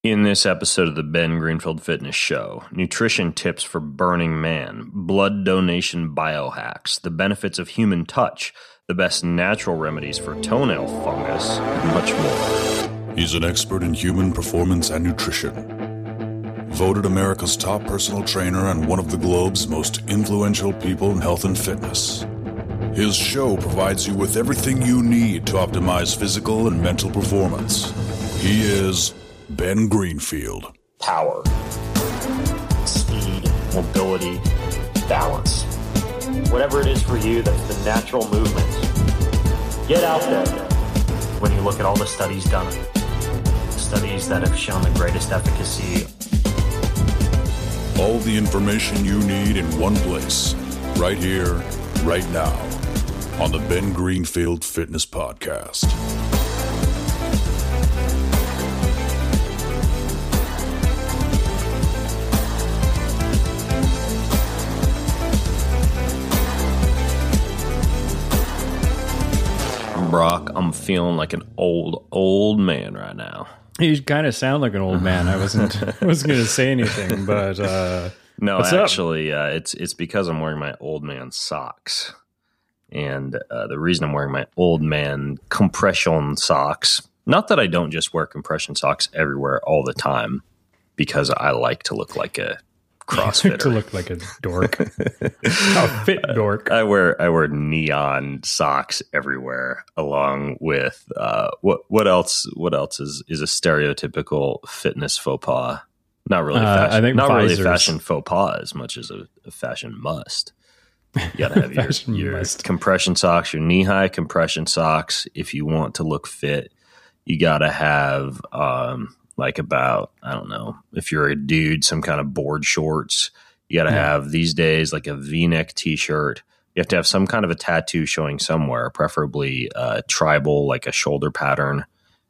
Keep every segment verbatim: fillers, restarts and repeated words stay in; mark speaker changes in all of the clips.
Speaker 1: In this episode of the Ben Greenfield Fitness Show, nutrition tips for burning man, blood donation biohacks, the benefits of human touch, the best natural remedies for toenail fungus, and much more.
Speaker 2: He's an expert in human performance and nutrition. Voted America's top personal trainer and one of the globe's most influential people in health and fitness. His show provides you with everything you need to optimize physical and mental performance. He is Ben Greenfield.
Speaker 3: Power, speed, mobility, balance. Whatever it is for you, that's the natural movement. Get out there. When you look at all the studies done, studies that have shown the greatest efficacy.
Speaker 2: All the information you need in one place, right here, right now, on the Ben Greenfield Fitness Podcast.
Speaker 1: Brock, I'm feeling like an old, old man right now.
Speaker 4: You kind of sound like an old man. I wasn't I wasn't going to say anything, but uh,
Speaker 1: no,
Speaker 4: what's
Speaker 1: actually, uh, it's it's because I'm wearing my old man socks, and uh, the reason I'm wearing my old man compression socks. Not that I don't just wear compression socks everywhere all the time, because I like to look like a CrossFitter.
Speaker 4: To look like a dork, a fit dork.
Speaker 1: I wear I wear neon socks everywhere, along with uh, what what else? What else is, is a stereotypical fitness faux pas? Not really,
Speaker 4: Uh,
Speaker 1: fashion,
Speaker 4: I think
Speaker 1: not
Speaker 4: visors.
Speaker 1: really fashion faux pas as much as a, a fashion must. You gotta have
Speaker 4: Fashion
Speaker 1: your, your
Speaker 4: must.
Speaker 1: compression socks, your knee high compression socks. If you want to look fit, you gotta have. Um, Like about, I don't know, if you're a dude, some kind of board shorts. You got to
Speaker 4: Yeah.
Speaker 1: have these days like a V-neck t-shirt. You have to have some kind of a tattoo showing somewhere, preferably uh, tribal, like a shoulder pattern.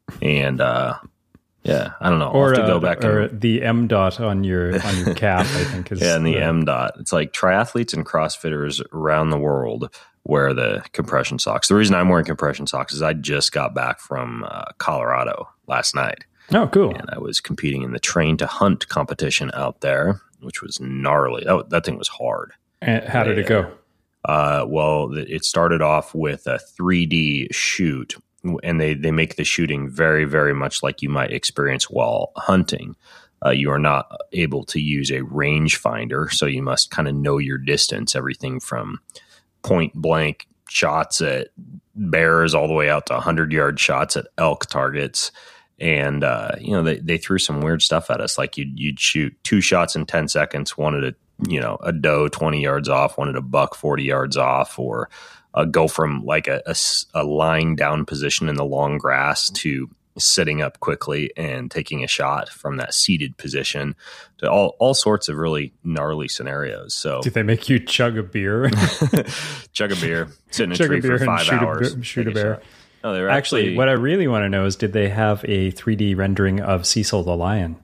Speaker 1: And uh, yeah, I don't know. I'll
Speaker 4: Or,
Speaker 1: have to
Speaker 4: uh,
Speaker 1: go back
Speaker 4: or
Speaker 1: and
Speaker 4: the M dot on your on your cap, I think is
Speaker 1: yeah, and the
Speaker 4: the-
Speaker 1: M dot. It's like triathletes and CrossFitters around the world wear the compression socks. The reason I'm wearing compression socks is I just got back from uh, Colorado last night.
Speaker 4: Oh, cool.
Speaker 1: And I was competing in the train to hunt competition out there, which was gnarly. That, that thing was hard.
Speaker 4: And how did it go?
Speaker 1: Uh, well, it started off with a three D shoot, and they, they make the shooting very, very much like you might experience while hunting. Uh, you are not able to use a rangefinder, so you must kind of know your distance, everything from point blank shots at bears all the way out to one hundred yard shots at elk targets. And, uh, you know, they, they threw some weird stuff at us. Like you'd, you'd shoot two shots in ten seconds, wanted a, you know, a doe twenty yards off, wanted a buck forty yards off, or uh, go from like a, a, a lying down position in the long grass to sitting up quickly and taking a shot from that seated position, to all, all sorts of really gnarly scenarios. So
Speaker 4: Did they make you chug a beer?
Speaker 1: chug a beer, sit in a
Speaker 4: Chug
Speaker 1: tree
Speaker 4: a beer
Speaker 1: for
Speaker 4: and
Speaker 1: five
Speaker 4: shoot
Speaker 1: hours,
Speaker 4: a, be- shoot a
Speaker 1: take
Speaker 4: bear.
Speaker 1: shot. No, they were
Speaker 4: Actually,
Speaker 1: actually,
Speaker 4: what I really want to know is, did they have a three D rendering of Cecil the Lion?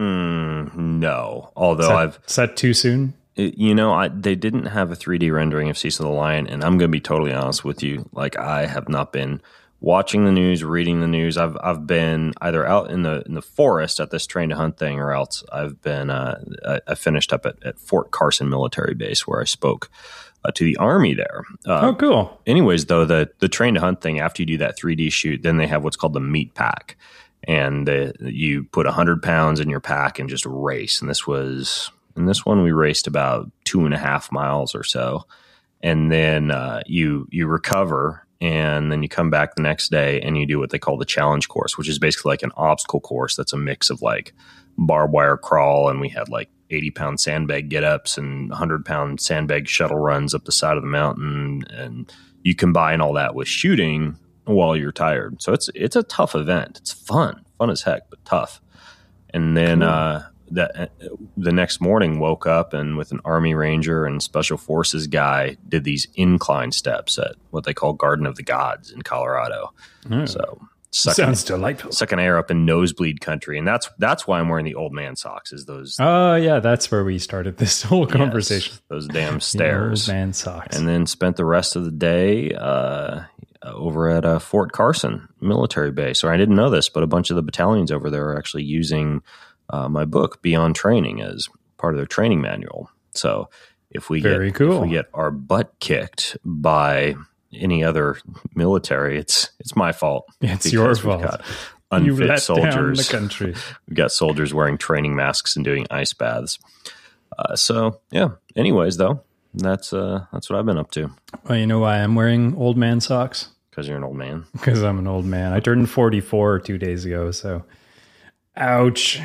Speaker 1: mm, no, although
Speaker 4: Is that,
Speaker 1: I've,
Speaker 4: is that too soon?
Speaker 1: It- you know, I, they didn't have a three D rendering of Cecil the Lion, and I'm going to be totally honest with you. Like, I have not been watching the news, reading the news. I've I've been either out in the in the forest at this train to hunt thing, or else I've been uh, I, I finished up at, at Fort Carson Military Base, where I spoke uh, to the Army there. Uh,
Speaker 4: Oh, cool.
Speaker 1: Anyways, though, the the train to hunt thing, after you do that three D shoot, then they have what's called the meat pack, and uh, you put one hundred pounds in your pack and just race. And this was in this one we raced about two and a half miles or so, and then uh, you you recover. And then you come back the next day and you do what they call the challenge course, which is basically like an obstacle course that's a mix of like barbed wire crawl, and we had like eighty pound sandbag get ups and one hundred pound sandbag shuttle runs up the side of the mountain, and you combine all that with shooting while you're tired. So it's it's a tough event. It's fun, fun as heck, but tough. And then
Speaker 4: Cool.
Speaker 1: uh, that the next morning woke up and with an Army Ranger and Special Forces guy did these incline steps at what they call Garden of the Gods in Colorado.
Speaker 4: Mm.
Speaker 1: So sucking,
Speaker 4: Sounds delightful.
Speaker 1: sucking air up in nosebleed country, and that's that's why I'm wearing the old man socks. Is those
Speaker 4: Oh, yeah, that's where we started this whole conversation.
Speaker 1: yes, those damn
Speaker 4: The
Speaker 1: stairs.
Speaker 4: old man socks.
Speaker 1: And then spent the rest of the day uh, over at uh, Fort Carson military base. Or I didn't know this, but a bunch of the battalions over there are actually using uh, my book, Beyond Training, as part of their training manual. So if we
Speaker 4: Very
Speaker 1: get
Speaker 4: cool.
Speaker 1: if we get our butt kicked by any other military, it's it's my fault.
Speaker 4: It's your
Speaker 1: because we've
Speaker 4: fault.
Speaker 1: got
Speaker 4: You
Speaker 1: unfit
Speaker 4: let
Speaker 1: soldiers.
Speaker 4: down the country.
Speaker 1: We've got soldiers wearing training masks and doing ice baths. Uh, so yeah. Anyways, though, that's uh, that's what I've been up to.
Speaker 4: Well, you know why I'm wearing old man socks?
Speaker 1: Because you're an old man.
Speaker 4: Because I'm an old man. I turned forty-four two days ago, so ouch.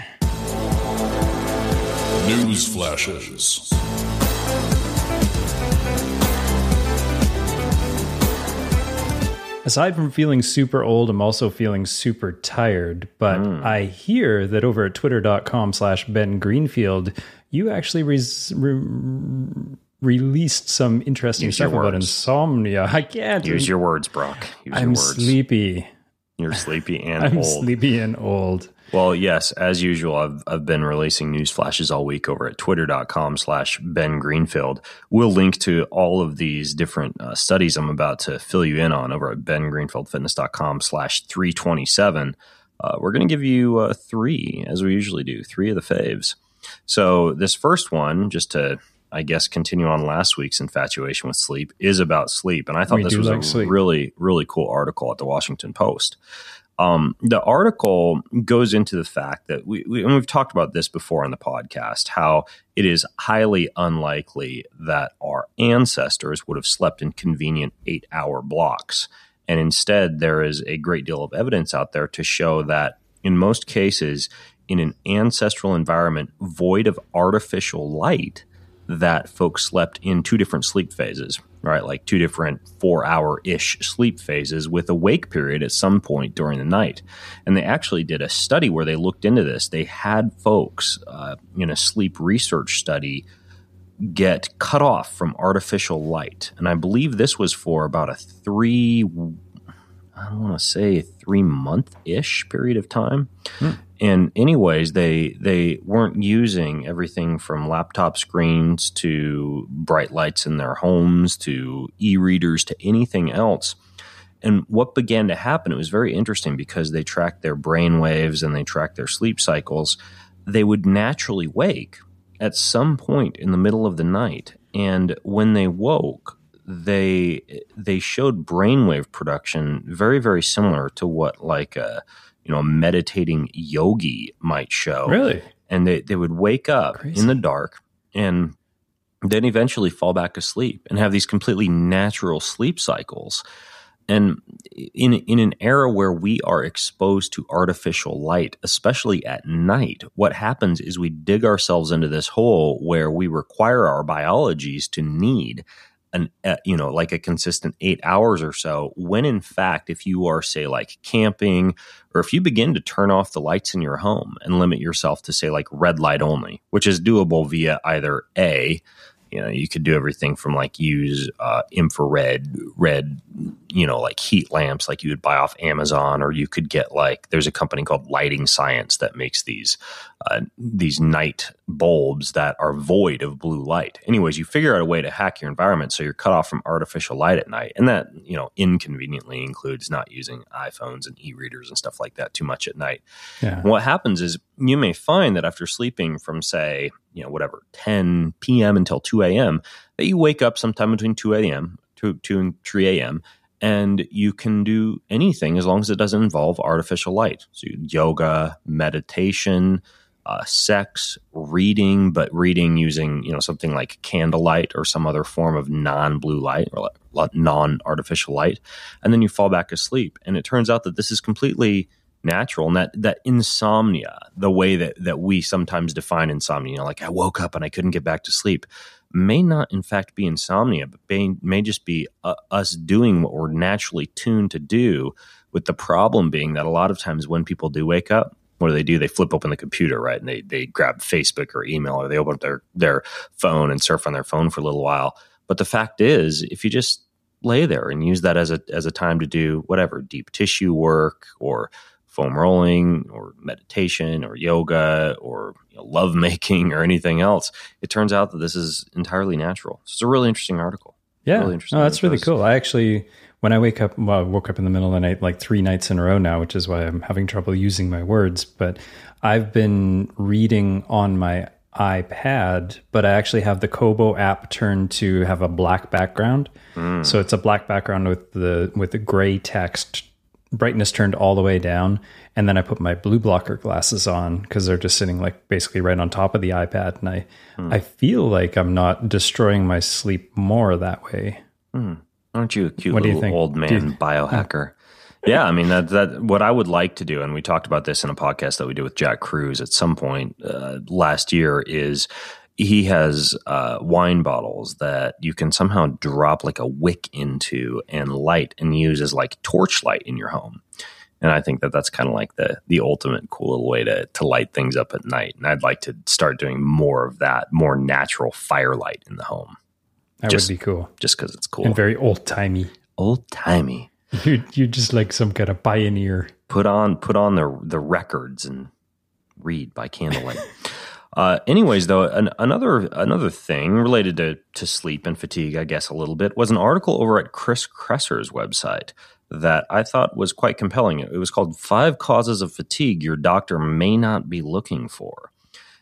Speaker 2: News flashes.
Speaker 4: Aside from feeling super old, I'm also feeling super tired. But
Speaker 1: Mm.
Speaker 4: I hear that over at twitter.com slash Ben Greenfield, you actually res- re- released some interesting
Speaker 1: Use your
Speaker 4: stuff about
Speaker 1: words.
Speaker 4: insomnia. I can't.
Speaker 1: Use your words, Brock. Use
Speaker 4: I'm
Speaker 1: your words.
Speaker 4: sleepy.
Speaker 1: You're sleepy and
Speaker 4: I'm
Speaker 1: old.
Speaker 4: sleepy and old.
Speaker 1: Well, yes, as usual, I've I've been releasing news flashes all week over at twitter.com slash Ben Greenfield. We'll link to all of these different uh, studies I'm about to fill you in on over at bengreenfieldfitness.com slash 327. Uh, we're going to give you uh, three, as we usually do, three of the faves. So this first one, just to, I guess, continue on last week's infatuation with sleep, is about sleep. And I thought
Speaker 4: We
Speaker 1: this
Speaker 4: do
Speaker 1: was
Speaker 4: like
Speaker 1: a
Speaker 4: sleep.
Speaker 1: really, really cool article at the Washington Post. Um, the article goes into the fact that we, we, and we've talked about this before on the podcast, how it is highly unlikely that our ancestors would have slept in convenient eight hour blocks. And instead, there is a great deal of evidence out there to show that in most cases, in an ancestral environment void of artificial light, that folks slept in two different sleep phases, right? Like two different four hour ish sleep phases with a wake period at some point during the night. And they actually did a study where they looked into this. They had folks uh, in a sleep research study get cut off from artificial light. And I believe this was for about a three, I don't want to say three month ish period of time. Hmm. And anyways, they they weren't using everything from laptop screens to bright lights in their homes to e-readers to anything else. And what began to happen, it was very interesting because they tracked their brain waves and they tracked their sleep cycles. They would naturally wake at some point in the middle of the night. And when they woke, they they showed brainwave production very, very similar to what like a you know, a meditating yogi might show.
Speaker 4: Really?
Speaker 1: And they, they would wake up
Speaker 4: Crazy.
Speaker 1: in the dark and then eventually fall back asleep and have these completely natural sleep cycles. And in in an era where we are exposed to artificial light, especially at night, what happens is we dig ourselves into this hole where we require our biologies to need an uh, you know like a consistent eight hours or so, when in fact, if you are, say, like camping, or if you begin to turn off the lights in your home and limit yourself to, say, like red light only, which is doable via either A, you know, you could do everything from like use uh, infrared, red, you know, like heat lamps like you would buy off Amazon, or you could get like, there's a company called Lighting Science that makes these uh, these night bulbs that are void of blue light. Anyways, you figure out a way to hack your environment so you're cut off from artificial light at night. And that, you know, inconveniently includes not using iPhones and e-readers and stuff like that too much at night.
Speaker 4: Yeah.
Speaker 1: What happens is you may find that after sleeping from, say, you know, whatever, ten p.m. until two a.m., that you wake up sometime between two a.m., two, two and three a.m., and you can do anything as long as it doesn't involve artificial light. So yoga, meditation, uh, sex, reading, but reading using, you know, something like candlelight or some other form of non-blue light or non-artificial light. And then you fall back asleep. And it turns out that this is completely natural, and that that insomnia, the way that that we sometimes define insomnia, you know, like I woke up and I couldn't get back to sleep, may not in fact be insomnia, but may, may just be uh, us doing what we're naturally tuned to do, with the problem being that a lot of times when people do wake up, what do they do? They flip open the computer, right? And they they grab Facebook or email, or they open up their, their phone and surf on their phone for a little while. But the fact is, if you just lay there and use that as a as a time to do whatever, deep tissue work or foam rolling or meditation or yoga or you know, love making or anything else, it turns out that this is entirely natural. So it's a really interesting article.
Speaker 4: Yeah,
Speaker 1: really interesting.
Speaker 4: no, that's really
Speaker 1: because,
Speaker 4: cool. I actually when I wake up, well, I woke up in the middle of the night like three nights in a row now, which is why I'm having trouble using my words. But I've been reading on my iPad, but I actually have the Kobo app turned to have a black background. Mm. So it's a black background with the with the gray text, brightness turned all the way down. And then I put my blue blocker glasses on because they're just sitting like basically right on top of the iPad. And I, mm. I feel like I'm not destroying my sleep more that way.
Speaker 1: Mm. Aren't you a cute what little old man you, biohacker? Yeah, I mean, that that what I would like to do, and we talked about this in a podcast that we did with Jack Cruz at some point uh, last year, is he has uh, wine bottles that you can somehow drop like a wick into and light and use as like torchlight in your home. And I think that that's kind of like the the ultimate cool little way to to light things up at night. And I'd like to start doing more of that, more natural firelight in the home.
Speaker 4: That just, would be cool.
Speaker 1: Just because it's cool.
Speaker 4: And very old-timey.
Speaker 1: Old-timey.
Speaker 4: You're, you're just like some kind of pioneer.
Speaker 1: Put on put on the the records and read by candlelight. uh, anyways, though, an, another another thing related to, to sleep and fatigue, I guess, a little bit, was an article over at Chris Kresser's website that I thought was quite compelling. It was called Five Causes of Fatigue Your Doctor May Not Be Looking For.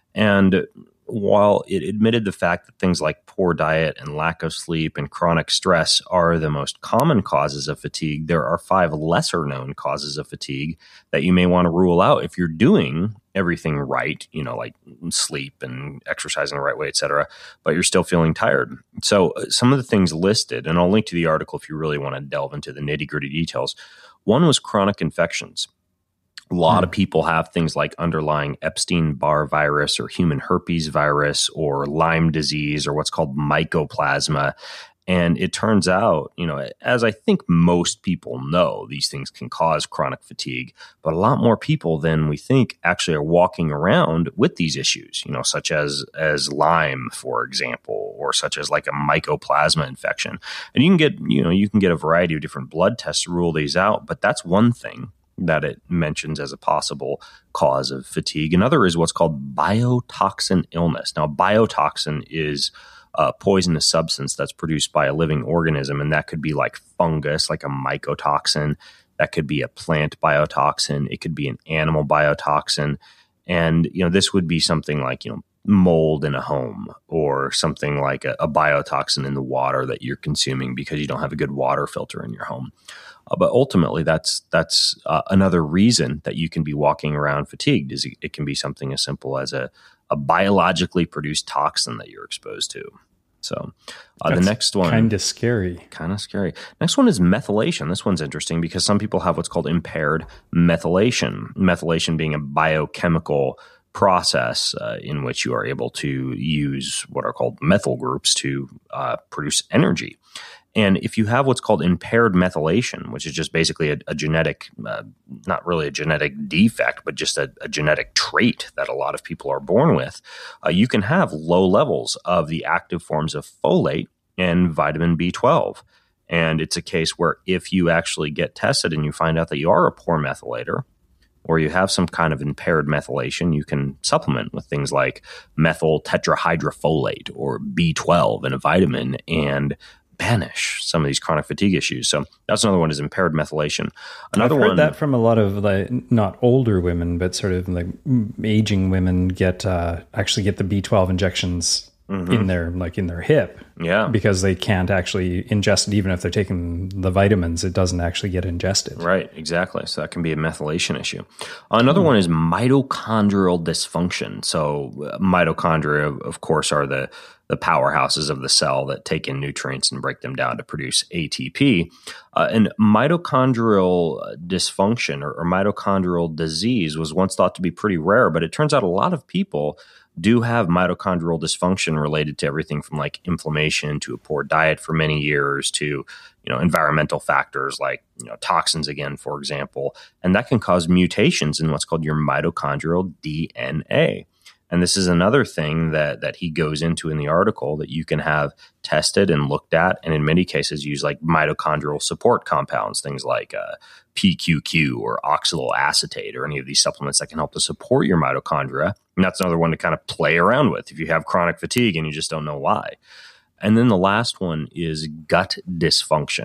Speaker 1: And while it admitted the fact that things like poor diet and lack of sleep and chronic stress are the most common causes of fatigue, there are five lesser known causes of fatigue that you may want to rule out if you're doing everything right, you know, like sleep and exercising the right way, et cetera, but you're still feeling tired. So uh, some of the things listed, and I'll link to the article if you really want to delve into the nitty gritty details. One was chronic infections. A lot mm. of people have things like underlying Epstein-Barr virus or human herpes virus or Lyme disease or what's called mycoplasma. And it turns out, you know, as I think most people know, these things can cause chronic fatigue, but a lot more people than we think actually are walking around with these issues, you know, such as, as Lyme, for example, or such as like a mycoplasma infection. And you can get, you know, you can get a variety of different blood tests to rule these out, but that's one thing that it mentions as a possible cause of fatigue. Another is what's called biotoxin illness. Now, biotoxin is a poisonous substance that's produced by a living organism, and that could be like fungus, like a mycotoxin. That could be a plant biotoxin. It could be an animal biotoxin. And, you know, this would be something like, you know, mold in a home or something like a, a biotoxin in the water that you're consuming because you don't have a good water filter in your home. Uh, but ultimately, that's that's uh, another reason that you can be walking around fatigued. Is it, it can be something as simple as a, a biologically produced toxin that you're exposed to. So uh, the next one,
Speaker 4: kind of scary.
Speaker 1: Kind of scary. Next one is methylation. This one's interesting because some people have what's called impaired methylation. Methylation being a biochemical process uh, in which you are able to use what are called methyl groups to uh, produce energy. And if you have what's called impaired methylation, which is just basically a, a genetic, uh, not really a genetic defect, but just a, a genetic trait that a lot of people are born with, uh, you can have low levels of the active forms of folate and vitamin B twelve. And it's a case where if you actually get tested and you find out that you are a poor methylator, or you have some kind of impaired methylation, you can supplement with things like methyl tetrahydrofolate or B twelve in a vitamin and banish some of these chronic fatigue issues. So that's another one, is impaired methylation. Another
Speaker 4: I've heard
Speaker 1: one,
Speaker 4: that from a lot of like not older women, but sort of like aging women get uh, actually get the B twelve injections mm-hmm. in their like in their hip.
Speaker 1: Yeah,
Speaker 4: because they can't actually ingest it. Even if they're taking the vitamins, it doesn't actually get ingested.
Speaker 1: Right, exactly. So that can be a methylation issue. Another mm. one is mitochondrial dysfunction. So uh, mitochondria, of course, are the the powerhouses of the cell that take in nutrients and break them down to produce A T P. Uh, and mitochondrial dysfunction or, or mitochondrial disease was once thought to be pretty rare, but it turns out a lot of people do have mitochondrial dysfunction related to everything from like inflammation to a poor diet for many years to, you know, environmental factors like, you know, toxins again, for example. And that can cause mutations in what's called your mitochondrial D N A. And this is another thing that that he goes into in the article that you can have tested and looked at, and in many cases use like mitochondrial support compounds, things like uh, P Q Q or oxaloacetate or any of these supplements that can help to support your mitochondria. And that's another one to kind of play around with if you have chronic fatigue and you just don't know why. And then the last one is gut dysfunction.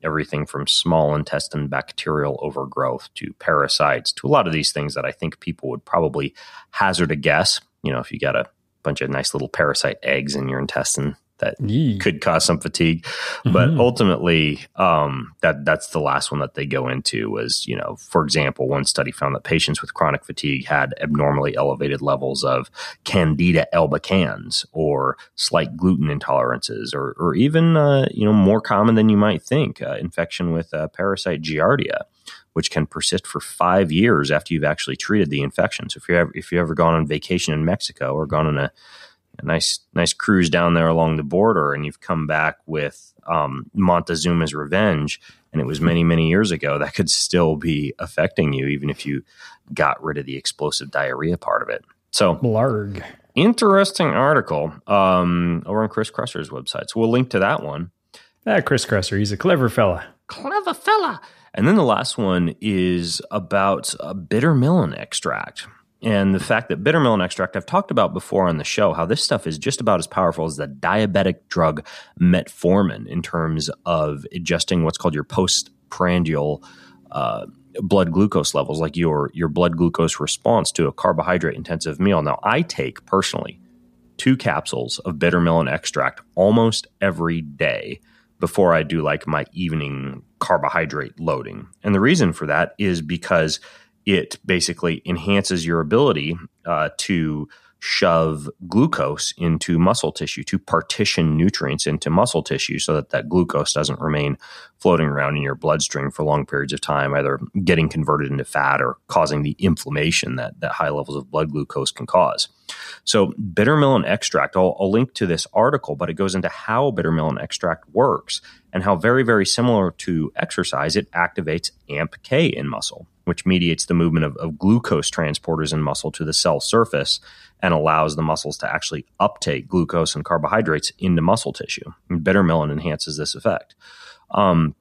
Speaker 1: everything from small intestine bacterial overgrowth to parasites to a lot of these things that I think people would probably hazard a guess. You know, if you got a bunch of nice little parasite eggs in your intestine, that Yee. could cause some fatigue. Mm-hmm. But ultimately, um, that that's the last one that they go into was, you know, for example, one study found that patients with chronic fatigue had abnormally elevated levels of Candida albicans or slight gluten intolerances, or, or even, uh, you know, more common than you might think, uh, infection with uh, parasite Giardia, which can persist for five years after you've actually treated the infection. So if you're ever, if you've ever gone on vacation in Mexico or gone on a A nice, nice cruise down there along the border, and you've come back with um, Montezuma's Revenge, and it was many, many years ago, that could still be affecting you, even if you got rid of the explosive diarrhea part of it. So,
Speaker 4: Blarg.
Speaker 1: Interesting article um, over on Chris Kresser's website. So we'll link to that one.
Speaker 4: Ah, Chris Kresser, he's a clever fella.
Speaker 1: Clever fella. And then the last one is about a bitter melon extract. And the fact that bitter melon extract, I've talked about before on the show, how this stuff is just about as powerful as the diabetic drug metformin in terms of adjusting what's called your postprandial uh, blood glucose levels, like your, your blood glucose response to a carbohydrate-intensive meal. Now, I take, personally, two capsules of bitter melon extract almost every day before I do like my evening carbohydrate loading. And the reason for that is because it basically enhances your ability uh, to shove glucose into muscle tissue, to partition nutrients into muscle tissue so that that glucose doesn't remain floating around in your bloodstream for long periods of time, either getting converted into fat or causing the inflammation that, that high levels of blood glucose can cause. So bitter melon extract, I'll, I'll link to this article, but it goes into how bitter melon extract works and how very, very similar to exercise, it activates A M P K in muscle, which mediates the movement of, of glucose transporters in muscle to the cell surface and allows the muscles to actually uptake glucose and carbohydrates into muscle tissue. And bitter melon enhances this effect. Um,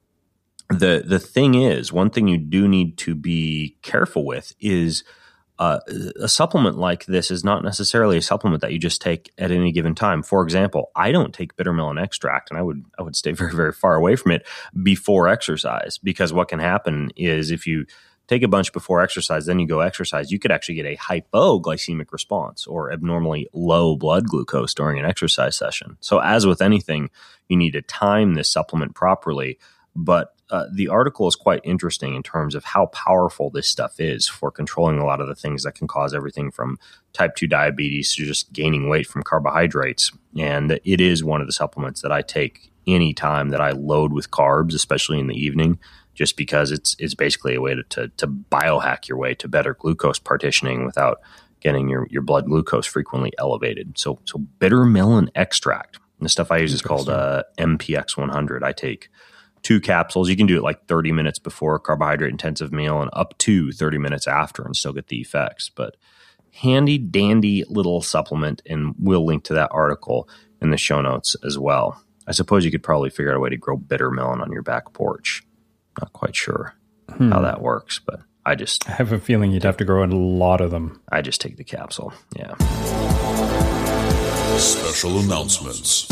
Speaker 1: the the thing is, one thing you do need to be careful with is uh, a supplement like this is not necessarily a supplement that you just take at any given time. For example, I don't take bitter melon extract, and I would I would stay very, very far away from it before exercise, because what can happen is if you take a bunch before exercise, then you go exercise, you could actually get a hypoglycemic response or abnormally low blood glucose during an exercise session. So as with anything, you need to time this supplement properly. But uh, the article is quite interesting in terms of how powerful this stuff is for controlling a lot of the things that can cause everything from type two diabetes to just gaining weight from carbohydrates. And it is one of the supplements that I take any time that I load with carbs, especially in the evening, just because it's it's basically a way to, to, to biohack your way to better glucose partitioning without getting your, your blood glucose frequently elevated. So so bitter melon extract, and the stuff I use is called uh, M P X one hundred. I take two capsules. You can do it like thirty minutes before a carbohydrate-intensive meal and up to thirty minutes after and still get the effects. But handy dandy little supplement, and we'll link to that article in the show notes as well. I suppose you could probably figure out a way to grow bitter melon on your back porch. Not quite sure hmm. how that works, but I just...
Speaker 4: I have a feeling you'd have to grow a lot of them.
Speaker 1: I just take the capsule, yeah.
Speaker 2: Special announcements.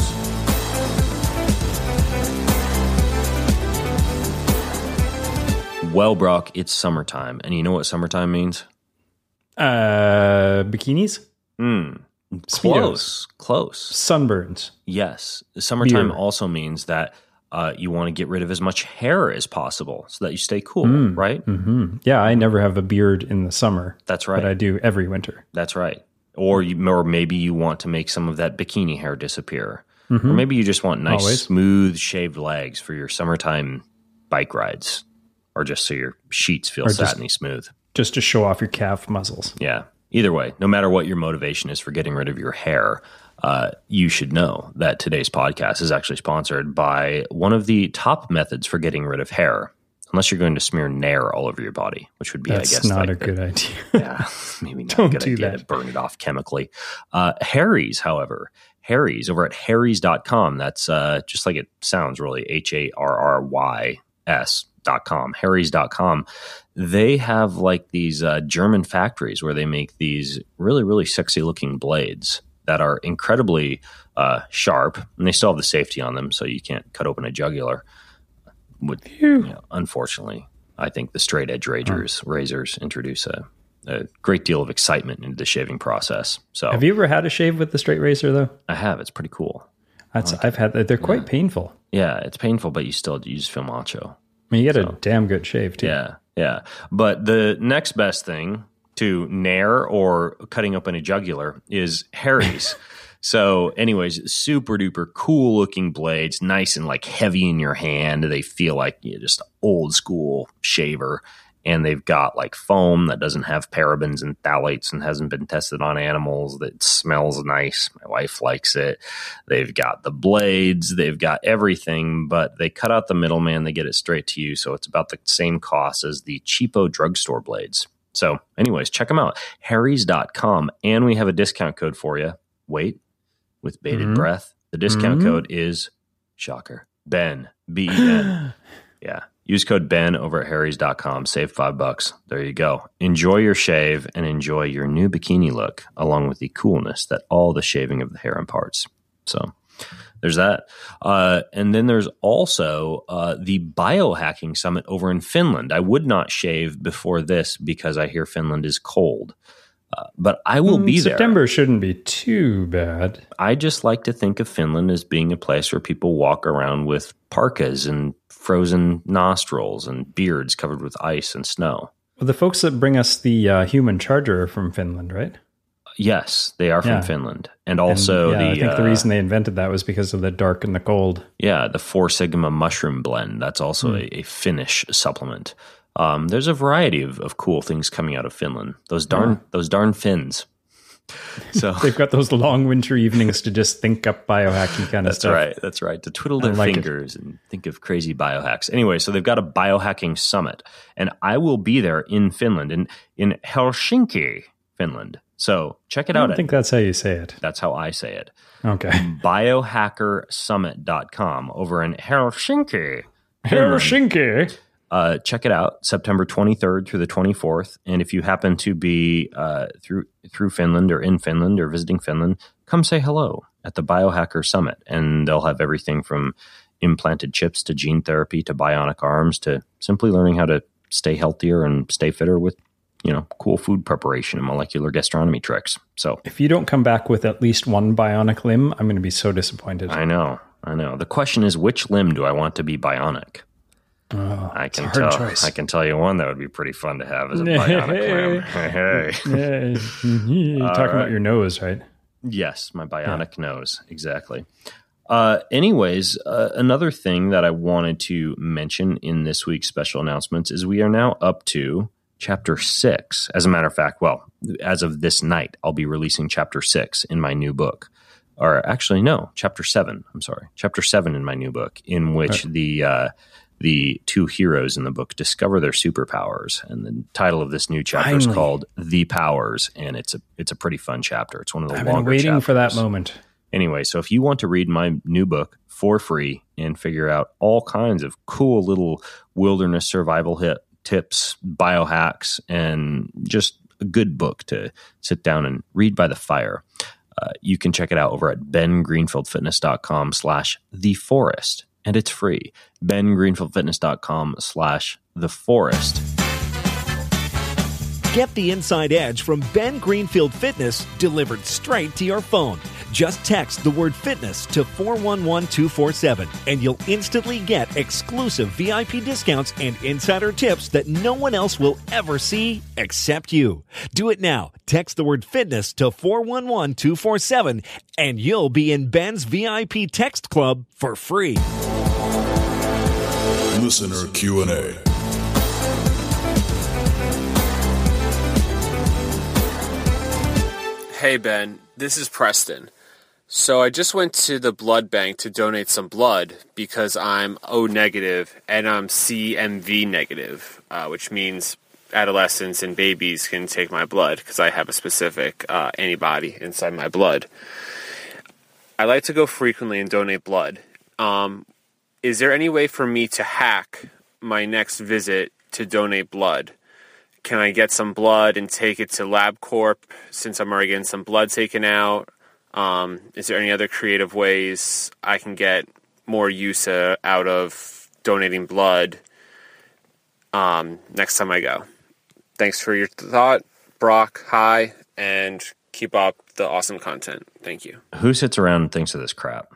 Speaker 1: Well, Brock, it's summertime, and you know what summertime means?
Speaker 4: Uh, bikinis?
Speaker 1: Hmm. Close, close.
Speaker 4: Sunburns.
Speaker 1: Yes. The summertime
Speaker 4: Beer.
Speaker 1: also means that uh, you want to get rid of as much hair as possible so that you stay cool,
Speaker 4: mm.
Speaker 1: right?
Speaker 4: Mm-hmm. Yeah, I never have a beard in the summer.
Speaker 1: That's right.
Speaker 4: But I do every winter.
Speaker 1: That's right. Or you, or maybe you want to make some of that bikini hair disappear. Mm-hmm. Or maybe you just want nice, Always. smooth, shaved legs for your summertime bike rides. Or just so your sheets feel or satiny just, smooth.
Speaker 4: Just to show off your calf muscles.
Speaker 1: Yeah. Either way, no matter what your motivation is for getting rid of your hair, uh, you should know that today's podcast is actually sponsored by one of the top methods for getting rid of hair. Unless you're going to smear Nair all over your body, which would be,
Speaker 4: That's
Speaker 1: I guess,
Speaker 4: not
Speaker 1: like
Speaker 4: a
Speaker 1: the,
Speaker 4: good idea.
Speaker 1: Yeah, maybe not
Speaker 4: Don't
Speaker 1: a good
Speaker 4: do
Speaker 1: idea
Speaker 4: that.
Speaker 1: to burn it off chemically. Uh, Harry's, however, Harry's over at harrys dot com. That's uh, just like it sounds, really, H A R R Y S dot com, harrys dot com. They have like these uh, German factories where they make these really, really sexy looking blades that are incredibly uh, sharp, and they still have the safety on them, so you can't cut open a jugular. would, you know, unfortunately, I think the straight edge razors, oh. razors introduce a, a great deal of excitement into the shaving process. So,
Speaker 4: have you ever had a shave with the straight razor though?
Speaker 1: I have. It's pretty cool.
Speaker 4: That's
Speaker 1: like
Speaker 4: I've had. They're quite
Speaker 1: yeah.
Speaker 4: painful.
Speaker 1: Yeah, it's painful, but you still you just feel macho.
Speaker 4: I mean, you get
Speaker 1: so,
Speaker 4: a damn good shave too.
Speaker 1: Yeah, yeah. But the next best thing to nair or cutting open a jugular is Harry's. So anyways, super duper cool looking blades, nice and like heavy in your hand. They feel like, you know, just old school shaver. And they've got like foam that doesn't have parabens and phthalates and hasn't been tested on animals, that smells nice. My wife likes it. They've got the blades, they've got everything, but they cut out the middleman. They get it straight to you. So it's about the same cost as the cheapo drugstore blades. So anyways, check them out, harrys dot com. And we have a discount code for you. Wait, with bated mm-hmm. breath. The discount mm-hmm. code is, shocker, Ben, B E N. Yeah. Use code Ben over at harrys dot com. Save five bucks. There you go. Enjoy your shave and enjoy your new bikini look, along with the coolness that all the shaving of the hair imparts. So there's that. Uh, and then there's also uh, the Biohacking Summit over in Finland. I would not shave before this because I hear Finland is cold. Uh, but I will mm, be
Speaker 4: there. September shouldn't be too bad.
Speaker 1: I just like to think of Finland as being a place where people walk around with parkas and frozen nostrils and beards covered with ice and snow.
Speaker 4: Well, the folks that bring us the uh, human charger are from Finland, right?
Speaker 1: Yes, they are from
Speaker 4: yeah.
Speaker 1: Finland. And also
Speaker 4: and, yeah,
Speaker 1: the...
Speaker 4: I think
Speaker 1: uh,
Speaker 4: the reason they invented that was because of the dark and the cold.
Speaker 1: Yeah, the Four Sigma mushroom blend. That's also mm. a, a Finnish supplement. Um, there's a variety of, of cool things coming out of Finland. Those darn, yeah. those darn Finns. So
Speaker 4: they've got those long winter evenings to just think up biohacking kind of
Speaker 1: that's
Speaker 4: stuff.
Speaker 1: That's right. That's right. To twiddle their like fingers it. and think of crazy biohacks. Anyway, so they've got a biohacking summit, and I will be there in Finland, in in Helsinki, Finland. So check it
Speaker 4: I
Speaker 1: out.
Speaker 4: I don't think that's how you say it.
Speaker 1: That's how I say it.
Speaker 4: Okay.
Speaker 1: biohacker summit dot com over in Helsinki.
Speaker 4: Helsinki.
Speaker 1: Uh, check it out, September twenty-third through the twenty-fourth. And if you happen to be uh, through through Finland or in Finland or visiting Finland, come say hello at the Biohacker Summit. And they'll have everything from implanted chips to gene therapy to bionic arms to simply learning how to stay healthier and stay fitter with, you know, cool food preparation and molecular gastronomy tricks. So
Speaker 4: if you don't come back with at least one bionic limb, I'm going to be so disappointed.
Speaker 1: I know, I know. The question is, which limb do I want to be bionic?
Speaker 4: Oh,
Speaker 1: I can
Speaker 4: it's a hard
Speaker 1: tell.
Speaker 4: choice.
Speaker 1: I can tell you one that would be pretty fun to have as a bionic limb. Hey, hey.
Speaker 4: You're talking right. about your nose, right?
Speaker 1: Yes, my bionic yeah. nose, exactly. Uh, anyways, uh, another thing that I wanted to mention in this week's special announcements is we are now up to chapter six. As a matter of fact, well, as of this night, I'll be releasing chapter six in my new book. Or actually, no, chapter seven. I'm sorry, chapter seven in my new book, in which right. the uh, the two heroes in the book discover their superpowers. And the title of this new chapter Finally. is called The Powers, and it's a it's a pretty fun chapter. It's one of the
Speaker 4: I've
Speaker 1: longer
Speaker 4: been waiting
Speaker 1: chapters.
Speaker 4: for that moment.
Speaker 1: Anyway, so if you want to read my new book for free and figure out all kinds of cool little wilderness survival hit tips, biohacks, and just a good book to sit down and read by the fire, uh, you can check it out over at ben greenfield fitness dot com slash the forest. And it's free. ben greenfield fitness dot com slash the forest.
Speaker 5: Get the inside edge from Ben Greenfield Fitness delivered straight to your phone. Just text the word fitness to four one one two four seven and you'll instantly get exclusive V I P discounts and insider tips that no one else will ever see except you. Do it now. Text the word fitness to four one one two four seven and you'll be in Ben's V I P text club for free.
Speaker 2: Listener Q and A.
Speaker 6: Hey Ben, this is Preston. So I just went to the blood bank to donate some blood because I'm O negative and I'm C M V negative, uh, which means adolescents and babies can take my blood because I have a specific uh, antibody inside my blood. I like to go frequently and donate blood. Um, is there any way for me to hack my next visit to donate blood? Can I get some blood and take it to LabCorp since I'm already getting some blood taken out? Um, is there any other creative ways I can get more use uh, out of donating blood um, next time I go. Thanks for your thought, Brock. Hi, and keep up the awesome content. Thank you.
Speaker 1: Who sits around and thinks of this crap?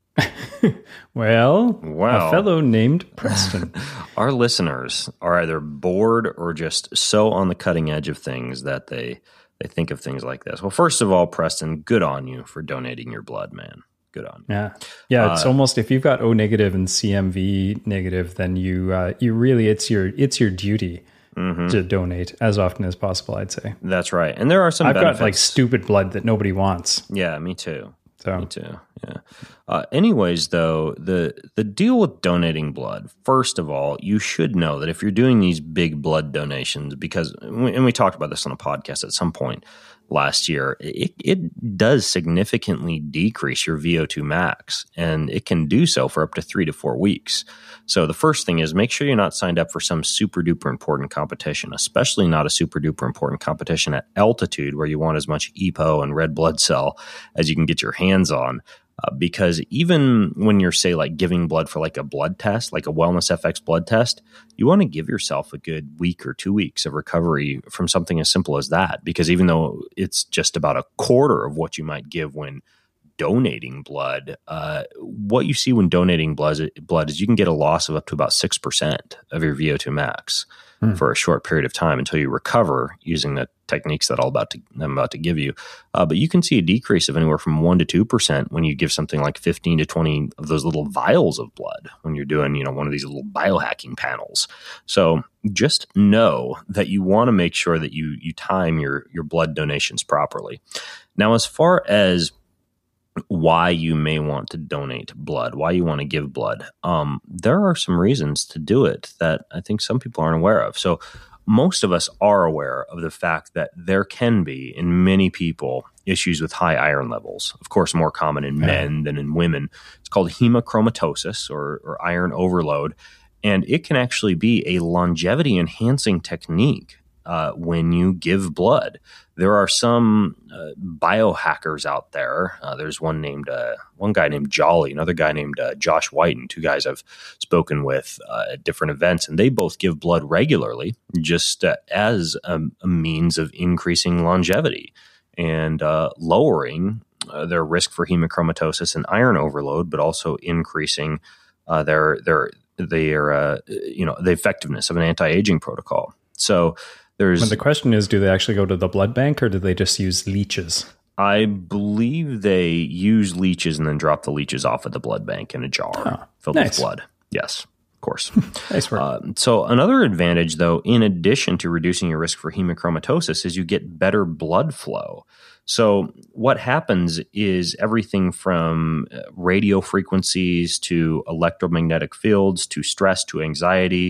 Speaker 4: Well,
Speaker 1: wow.
Speaker 4: A fellow named Preston.
Speaker 1: Our listeners are either bored or just so on the cutting edge of things that they they think of things like this. Well, first of all, Preston, good on you for donating your blood, man. Good on you.
Speaker 4: Yeah, yeah. It's
Speaker 1: uh,
Speaker 4: almost, if you've got O negative and C M V negative, then you uh, you really it's your it's your duty mm-hmm. to donate as often as possible, I'd say.
Speaker 1: That's right. And there are some.
Speaker 4: I've
Speaker 1: benefits.
Speaker 4: got like stupid blood that nobody wants.
Speaker 1: Yeah, me too.
Speaker 4: So.
Speaker 1: Me too. Yeah. Uh, anyways, though, the the deal with donating blood, first of all, you should know that if you're doing these big blood donations, because, and we talked about this on a podcast at some point last year, it, it does significantly decrease your V O two max, and it can do so for up to three to four weeks. So the first thing is make sure you're not signed up for some super duper important competition, especially not a super duper important competition at altitude where you want as much E P O and red blood cell as you can get your hands on. Uh, because even when you're, say, like giving blood for like a blood test, like a Wellness F X blood test, you want to give yourself a good week or two weeks of recovery from something as simple as that. Because even though it's just about a quarter of what you might give when donating blood, uh, what you see when donating blood, blood is you can get a loss of up to about six percent of your V O two max hmm. for a short period of time until you recover using the techniques that I'll about to, I'm about to give you. Uh, but you can see a decrease of anywhere from one to two percent when you give something like fifteen to twenty of those little vials of blood when you're doing, you know, one of these little biohacking panels. So just know that you want to make sure that you you time your your blood donations properly. Now, as far as why you may want to donate blood, why you want to give blood, um, there are some reasons to do it that I think some people aren't aware of. So most of us are aware of the fact that there can be, in many people, issues with high iron levels. Of course, more common in men than in women. It's called hemochromatosis or, or iron overload, and it can actually be a longevity-enhancing technique uh, when you give blood. There are some uh, biohackers out there. Uh, there's one named uh, one guy named Jolly, another guy named uh, Josh Whiten, two guys I've spoken with uh, at different events, and they both give blood regularly just uh, as a, a means of increasing longevity and uh, lowering uh, their risk for hemochromatosis and iron overload, but also increasing uh, their their their uh, you know the effectiveness of an anti-aging protocol. So. There's,
Speaker 4: but the question is, do they actually go to the blood bank or do they just use leeches?
Speaker 1: I believe they use leeches and then drop the leeches off at the blood bank in a jar oh, filled nice. with blood. Yes, of course.
Speaker 4: Nice work.
Speaker 1: Uh, so another advantage, though, in addition to reducing your risk for hemochromatosis, is you get better blood flow. So what happens is everything from radio frequencies to electromagnetic fields to stress to anxiety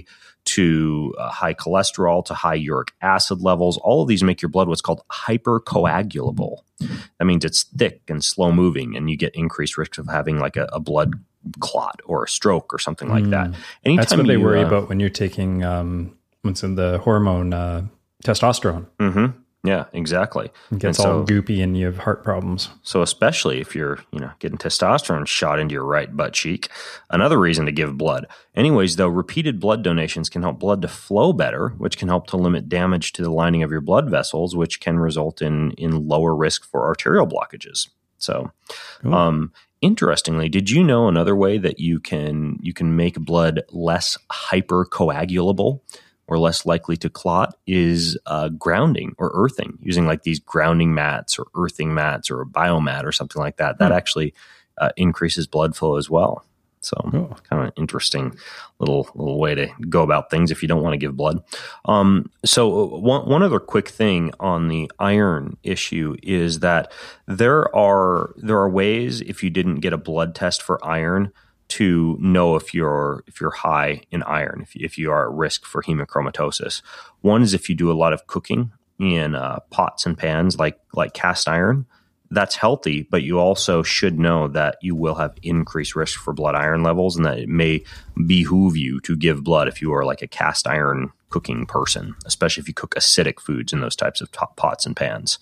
Speaker 1: to uh, high cholesterol, to high uric acid levels. All of these make your blood what's called hypercoagulable. That means it's thick and slow moving, and you get increased risk of having like a, a blood clot or a stroke or something like that. Anytime
Speaker 4: That's what they
Speaker 1: you,
Speaker 4: worry
Speaker 1: uh,
Speaker 4: about when you're taking um, what's in the hormone uh, testosterone.
Speaker 1: Mm-hmm. Yeah, exactly.
Speaker 4: It gets
Speaker 1: and
Speaker 4: all
Speaker 1: so,
Speaker 4: goopy and you have heart problems.
Speaker 1: So especially if you're, you know, getting testosterone shot into your right butt cheek, another reason to give blood. Anyways, though, repeated blood donations can help blood to flow better, which can help to limit damage to the lining of your blood vessels, which can result in in lower risk for arterial blockages. So, cool. um, interestingly, did you know another way that you can you can make blood less hypercoagulable or less likely to clot is uh, grounding or earthing, using like these grounding mats or earthing mats or a biomat or something like that. That mm. actually uh, increases blood flow as well. So oh. kind of an interesting little little way to go about things if you don't want to give blood. Um, so one, one other quick thing on the iron issue is that there are there are ways, if you didn't get a blood test for iron, to know if you're if you're high in iron, if you, if you are at risk for hemochromatosis. One is if you do a lot of cooking in uh, pots and pans, like like cast iron. That's healthy, but you also should know that you will have increased risk for blood iron levels, and that it may behoove you to give blood if you are like a cast iron cooking person, especially if you cook acidic foods in those types of top pots and pans.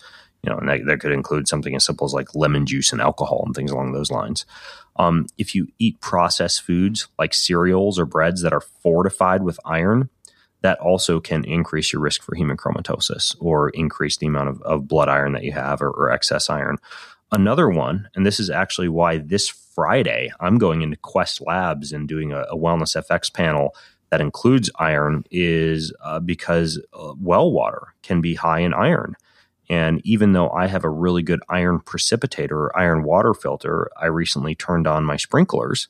Speaker 1: You know, and that, that could include something as simple as like lemon juice and alcohol and things along those lines. Um, if you eat processed foods like cereals or breads that are fortified with iron, that also can increase your risk for hemochromatosis or increase the amount of, of blood iron that you have or, or excess iron. Another one, and this is actually why this Friday I'm going into Quest Labs and doing a, a Wellness F X panel that includes iron, is uh, because uh, well water can be high in iron. And even though I have a really good iron precipitator, iron water filter, I recently turned on my sprinklers,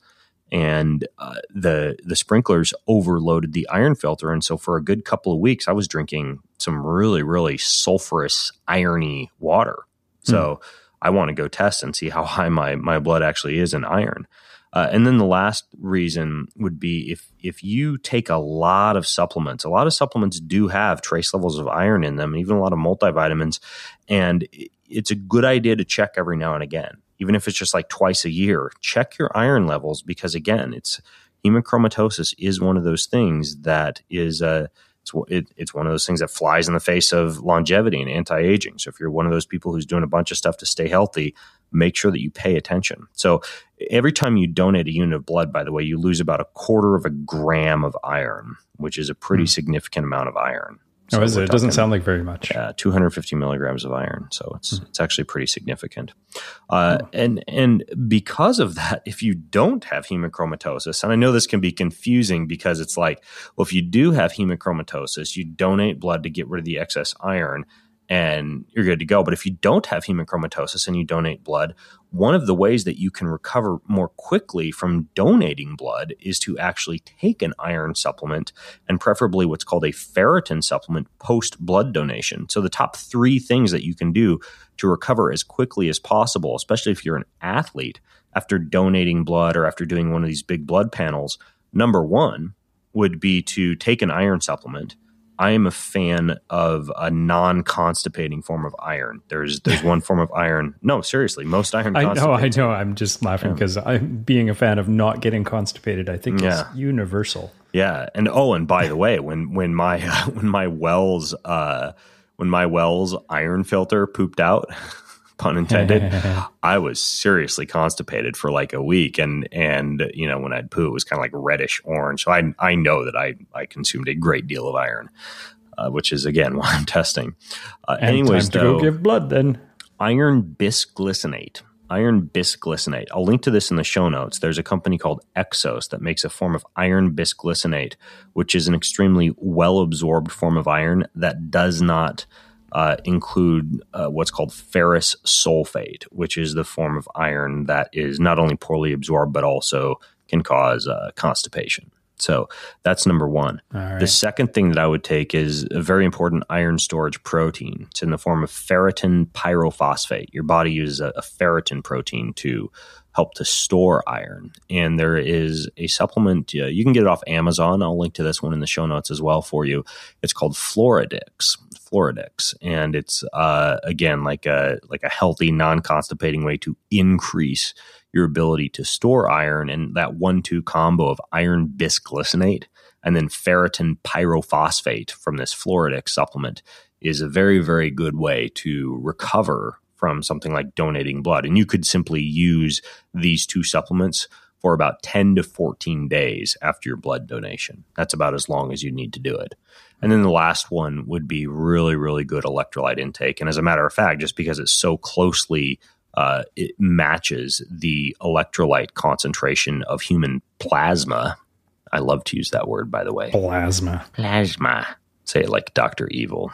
Speaker 1: and uh, the the sprinklers overloaded the iron filter. And so for a good couple of weeks, I was drinking some really, really sulfurous, irony water. So mm. I want to go test and see how high my, my blood actually is in iron. Uh, and then the last reason would be if if you take a lot of supplements, a lot of supplements do have trace levels of iron in them, even a lot of multivitamins. And it's a good idea to check every now and again, even if it's just like twice a year. Check your iron levels because, again, it's hemochromatosis is one of those things that is uh, it's, it, it's one of those things that flies in the face of longevity and anti-aging. So if you're one of those people who's doing a bunch of stuff to stay healthy, make sure that you pay attention. So every time you donate a unit of blood, by the way, you lose about a quarter of a gram of iron, which is a pretty mm. significant amount of iron. So
Speaker 4: oh, is it? It doesn't sound like very much.
Speaker 1: Yeah, two hundred fifty milligrams of iron. So it's mm. it's actually pretty significant. Uh, oh. And and because of that, if you don't have hemochromatosis, and I know this can be confusing because it's like, well, if you do have hemochromatosis, you donate blood to get rid of the excess iron, and you're good to go. But if you don't have hemochromatosis and you donate blood, one of the ways that you can recover more quickly from donating blood is to actually take an iron supplement, and preferably what's called a ferritin supplement post-blood donation. So the top three things that you can do to recover as quickly as possible, especially if you're an athlete, after donating blood or after doing one of these big blood panels, number one would be to take an iron supplement. I am a fan of a non-constipating form of iron. There's there's one form of iron. No, seriously, most iron.
Speaker 4: I know, I know. I'm just laughing because yeah. I'm being a fan of not getting constipated. I think yeah. it's universal.
Speaker 1: Yeah, and oh, and by the way, when when my uh, when my Wells uh, when my Wells iron filter pooped out, pun intended, I was seriously constipated for like a week, and and you know when I'd poo, it was kind of like reddish orange. So I I know that I I consumed a great deal of iron, uh, which is again why I'm testing. Uh,
Speaker 4: and
Speaker 1: anyways,
Speaker 4: time to
Speaker 1: though,
Speaker 4: go give blood then.
Speaker 1: Iron bisglycinate. Iron bisglycinate. I'll link to this in the show notes. There's a company called Exos that makes a form of iron bisglycinate, which is an extremely well-absorbed form of iron that does not Uh, include uh, what's called ferrous sulfate, which is the form of iron that is not only poorly absorbed, but also can cause uh, constipation. So that's number one. Right. The second thing that I would take is a very important iron storage protein. It's in the form of ferritin pyrophosphate. Your body uses a, a ferritin protein to help to store iron. And there is a supplement, uh, you can get it off Amazon. I'll link to this one in the show notes as well for you. It's called Floradix. Floradix. And it's, uh, again, like a, like a healthy, non-constipating way to increase your ability to store iron. And that one two combo of iron bisglycinate and then ferritin pyrophosphate from this Floradix supplement is a very, very good way to recover from something like donating blood. And you could simply use these two supplements for about ten to fourteen days after your blood donation. That's about as long as you need to do it. And then the last one would be really, really good electrolyte intake. And as a matter of fact, just because it's so closely, uh, it matches the electrolyte concentration of human plasma. I love to use that word, by the way.
Speaker 4: Plasma.
Speaker 1: Plasma. Say it like Doctor Evil.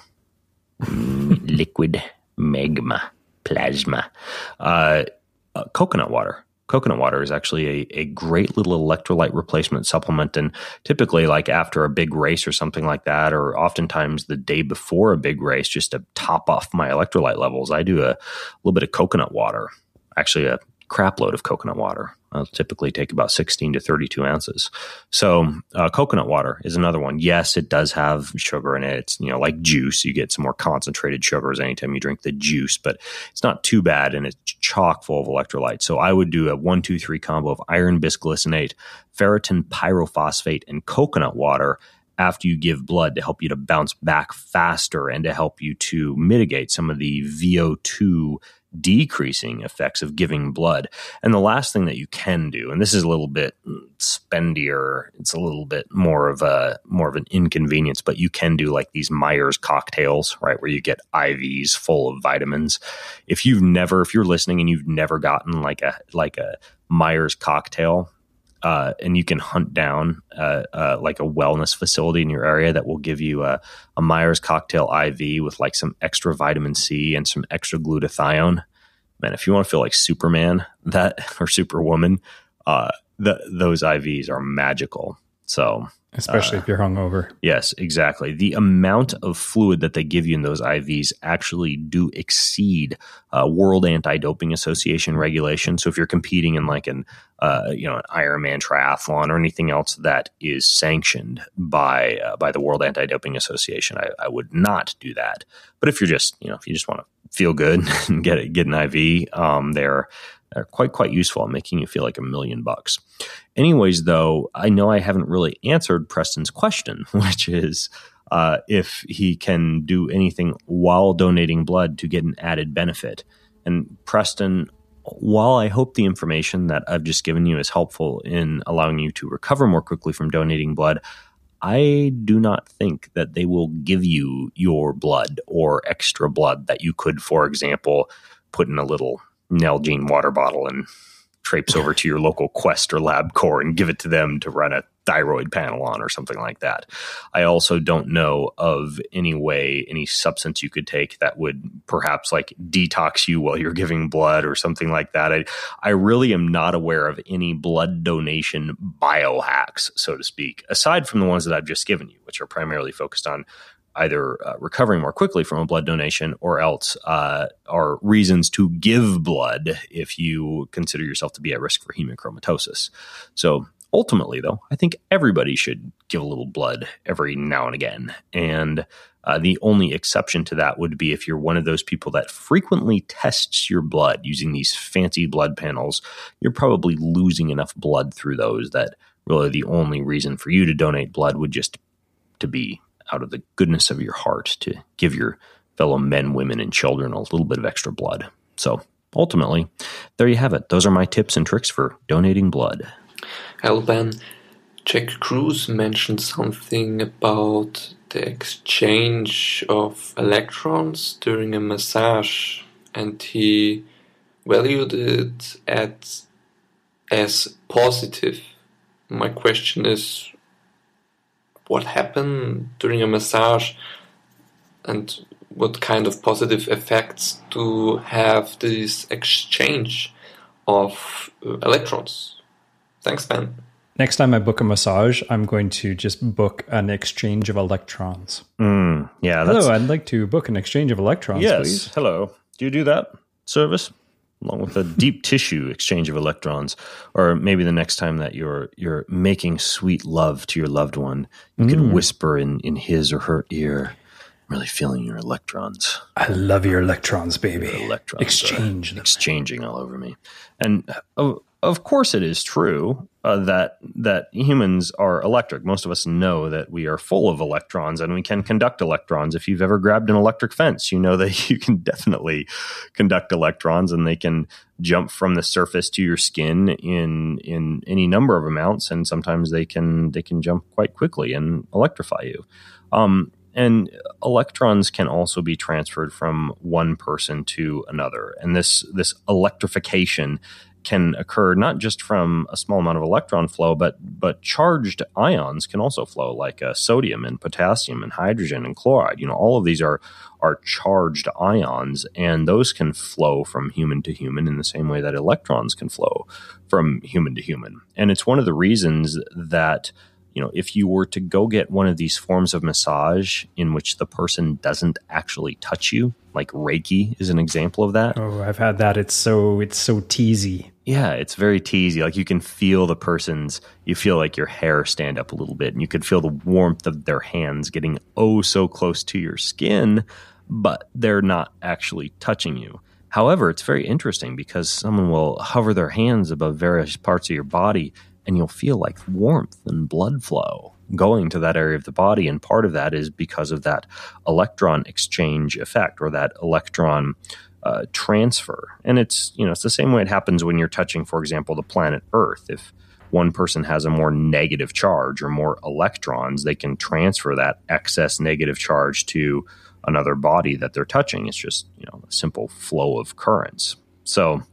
Speaker 1: Liquid magma. Plasma. Uh, uh, coconut water. Coconut water is actually a, a great little electrolyte replacement supplement. And typically, like after a big race or something like that, or oftentimes the day before a big race, just to top off my electrolyte levels, I do a little bit of coconut water. Actually, a crap load of coconut water. I'll typically take about sixteen to thirty-two ounces. So uh, coconut water is another one. Yes, it does have sugar in it. It's, you know, like juice. You get some more concentrated sugars anytime you drink the juice, but it's not too bad, and it's chock full of electrolytes. So I would do a one, two, three combo of iron bisglycinate, ferritin pyrophosphate, and coconut water after you give blood to help you to bounce back faster and to help you to mitigate some of the V O two decreasing effects of giving blood. And the last thing that you can do, and this is a little bit spendier, it's a little bit more of a more of an inconvenience, but you can do like these Myers cocktails, right, where you get I Vs full of vitamins. If you've never, if you're listening and you've never gotten like a like a Myers cocktail, uh, and you can hunt down uh, uh, like a wellness facility in your area that will give you a, a Myers cocktail I V with like some extra vitamin C and some extra glutathione. Man, if you want to feel like Superman, that or Superwoman, uh, the, those I Vs are magical. So,
Speaker 4: especially uh, if you're hungover.
Speaker 1: Yes, exactly. The amount of fluid that they give you in those I Vs actually do exceed uh, World Anti-Doping Association regulation. So if you're competing in like an uh, you know an Ironman triathlon or anything else that is sanctioned by uh, by the World Anti-Doping Association, I, I would not do that. But if you're just you know if you just want to feel good and get it, get an I V, um, they're They're quite, quite useful in making you feel like a million bucks. Anyways, though, I know I haven't really answered Preston's question, which is uh, if he can do anything while donating blood to get an added benefit. And Preston, while I hope the information that I've just given you is helpful in allowing you to recover more quickly from donating blood, I do not think that they will give you your blood or extra blood that you could, for example, put in a little Nalgene water bottle and traipse over to your local Quest or LabCorp and give it to them to run a thyroid panel on or something like that. I also don't know of any way, any substance you could take that would perhaps like detox you while you're giving blood or something like that. I, I really am not aware of any blood donation biohacks, so to speak, aside from the ones that I've just given you, which are primarily focused on either uh, recovering more quickly from a blood donation or else uh, are reasons to give blood if you consider yourself to be at risk for hemochromatosis. So ultimately, though, I think everybody should give a little blood every now and again. And uh, the only exception to that would be if you're one of those people that frequently tests your blood using these fancy blood panels. You're probably losing enough blood through those that really the only reason for you to donate blood would just to be out of the goodness of your heart to give your fellow men, women, and children a little bit of extra blood. So ultimately, there you have it. Those are my tips and tricks for donating blood.
Speaker 7: Hello, Ben. Jack Kruse mentioned something about the exchange of electrons during a massage, and he valued it at, as positive. My question is, what happened during a massage and what kind of positive effects do have this exchange of uh, electrons? Thanks, Ben.
Speaker 4: Next time I book a massage, I'm going to just book an exchange of electrons.
Speaker 1: Mm, yeah. That's...
Speaker 4: Hello, I'd like to book an exchange of electrons,
Speaker 1: yes,
Speaker 4: please.
Speaker 1: Hello. Do you do that service? Along with a deep tissue exchange of electrons, or maybe the next time that you're you're making sweet love to your loved one, you mm. could whisper in, in his or her ear, really feeling your electrons.
Speaker 4: I love your electrons, baby.
Speaker 1: Your electrons
Speaker 4: Exchange them.
Speaker 1: Exchanging all over me. And uh, of course it is true uh, that that humans are electric. Most of us know that we are full of electrons and we can conduct electrons. If you've ever grabbed an electric fence, you know that you can definitely conduct electrons and they can jump from the surface to your skin in in any number of amounts, and sometimes they can they can jump quite quickly and electrify you. Um, and electrons can also be transferred from one person to another. And this this electrification can occur not just from a small amount of electron flow, but but charged ions can also flow, like uh, sodium and potassium and hydrogen and chloride. You know, all of these are are charged ions, and those can flow from human to human in the same way that electrons can flow from human to human. And it's one of the reasons that, you know, if you were to go get one of these forms of massage in which the person doesn't actually touch you, like Reiki is an example of that.
Speaker 4: Oh, I've had that. It's so it's so teasy.
Speaker 1: Yeah, it's very teasy. Like you can feel the person's, you feel like your hair stand up a little bit, and you could feel the warmth of their hands getting oh so close to your skin, but they're not actually touching you. However, it's very interesting because someone will hover their hands above various parts of your body, and you'll feel like warmth and blood flow going to that area of the body. And part of that is because of that electron exchange effect, or that electron uh, transfer. And it's, you know, it's the same way it happens when you're touching, for example, the planet Earth. If one person has a more negative charge or more electrons, they can transfer that excess negative charge to another body that they're touching. It's just, you know, a simple flow of currents. So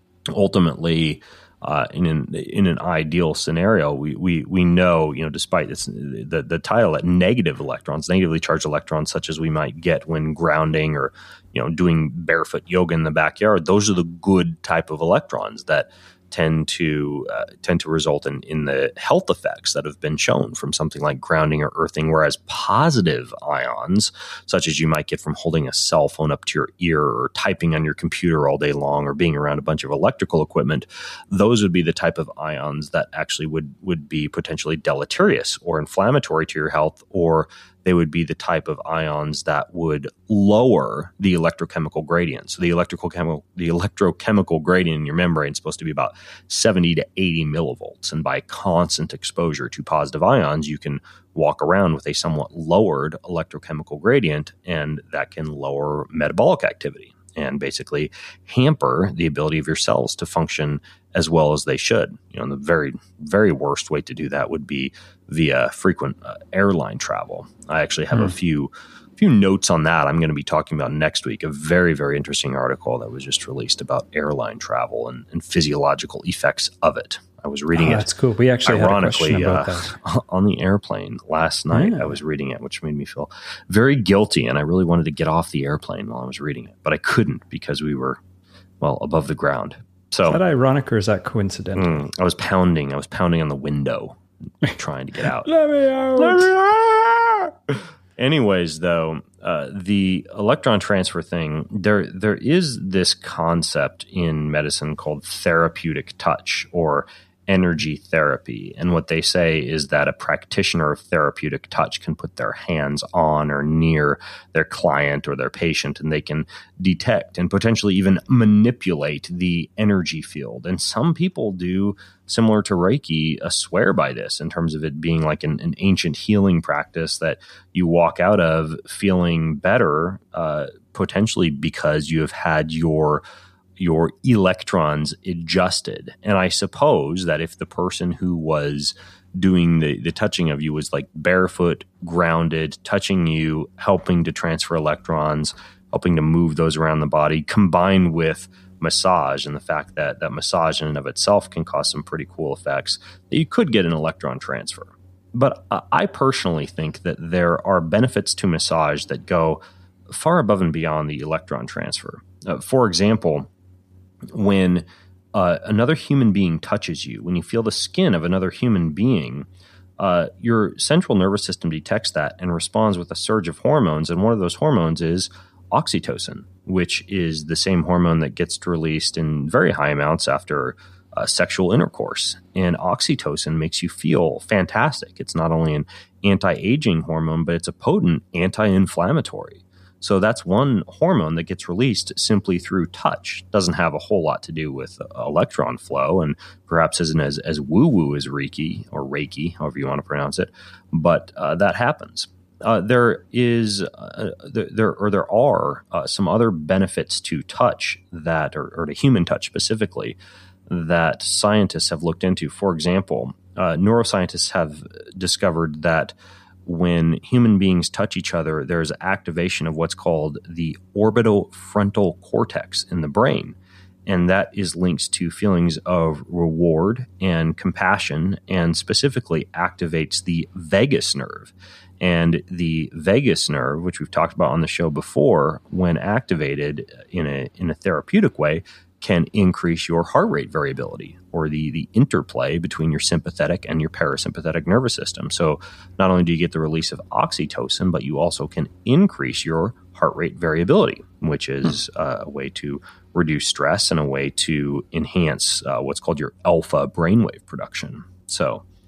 Speaker 1: ultimately, uh, in an in an ideal scenario, we we we know, you know, despite this, the the title, that negative electrons, negatively charged electrons, such as we might get when grounding or, you know, doing barefoot yoga in the backyard, those are the good type of electrons that tend to uh, tend to result in, in the health effects that have been shown from something like grounding or earthing, whereas positive ions, such as you might get from holding a cell phone up to your ear or typing on your computer all day long or being around a bunch of electrical equipment, those would be the type of ions that actually would, would be potentially deleterious or inflammatory to your health, or they would be the type of ions that would lower the electrochemical gradient. So the electrical chemical, the electrochemical gradient in your membrane is supposed to be about seventy to eighty millivolts. And by constant exposure to positive ions, you can walk around with a somewhat lowered electrochemical gradient, and that can lower metabolic activity and basically hamper the ability of your cells to function as well as they should. You know, the very, very worst way to do that would be via frequent uh, airline travel. I actually have mm. a few few notes on that I'm going to be talking about next week. A very, very interesting article that was just released about airline travel and, and physiological effects of it. I was reading
Speaker 4: oh,
Speaker 1: it.
Speaker 4: That's cool. We actually
Speaker 1: ironically
Speaker 4: had a question about
Speaker 1: uh,
Speaker 4: that.
Speaker 1: on the airplane last night. Yeah. I was reading it, which made me feel very guilty, and I really wanted to get off the airplane while I was reading it, but I couldn't because we were, well, above the ground. So
Speaker 4: is that ironic or is that coincidental?
Speaker 1: Mm, I was pounding. I was pounding on the window, trying to get out.
Speaker 4: Let me out.
Speaker 1: Let me out. Anyways, though, uh, the electron transfer thing, there there is this concept in medicine called therapeutic touch, or energy therapy. And what they say is that a practitioner of therapeutic touch can put their hands on or near their client or their patient, and they can detect and potentially even manipulate the energy field. And some people do, similar to Reiki, uh, swear by this in terms of it being like an, an ancient healing practice that you walk out of feeling better, uh, potentially because you have had your your electrons adjusted. And I suppose that if the person who was doing the, the touching of you was like barefoot, grounded, touching you, helping to transfer electrons, helping to move those around the body, combined with massage and the fact that that massage in and of itself can cause some pretty cool effects, that you could get an electron transfer. But I personally think that there are benefits to massage that go far above and beyond the electron transfer. Uh, for example, when uh, another human being touches you, when you feel the skin of another human being, uh, your central nervous system detects that and responds with a surge of hormones. And one of those hormones is oxytocin, which is the same hormone that gets released in very high amounts after uh, sexual intercourse. And oxytocin makes you feel fantastic. It's not only an anti-aging hormone, but it's a potent anti-inflammatory. So that's one hormone that gets released simply through touch. Doesn't have a whole lot to do with electron flow, and perhaps isn't as, as woo-woo as Reiki or Reiki, however you want to pronounce it. But uh, that happens. Uh, there is, uh, there, there or there are uh, some other benefits to touch that, or, or to human touch specifically, that scientists have looked into. For example, uh, neuroscientists have discovered that when human beings touch each other, there's activation of what's called the orbitofrontal cortex in the brain. And that is linked to feelings of reward and compassion, and specifically activates the vagus nerve. And the vagus nerve, which we've talked about on the show before, when activated in a in a therapeutic way, can increase your heart rate variability, or the, the interplay between your sympathetic and your parasympathetic nervous system. So not only do you get the release of oxytocin, but you also can increase your heart rate variability, which is hmm. uh, a way to reduce stress and a way to enhance uh, what's called your alpha brainwave production. So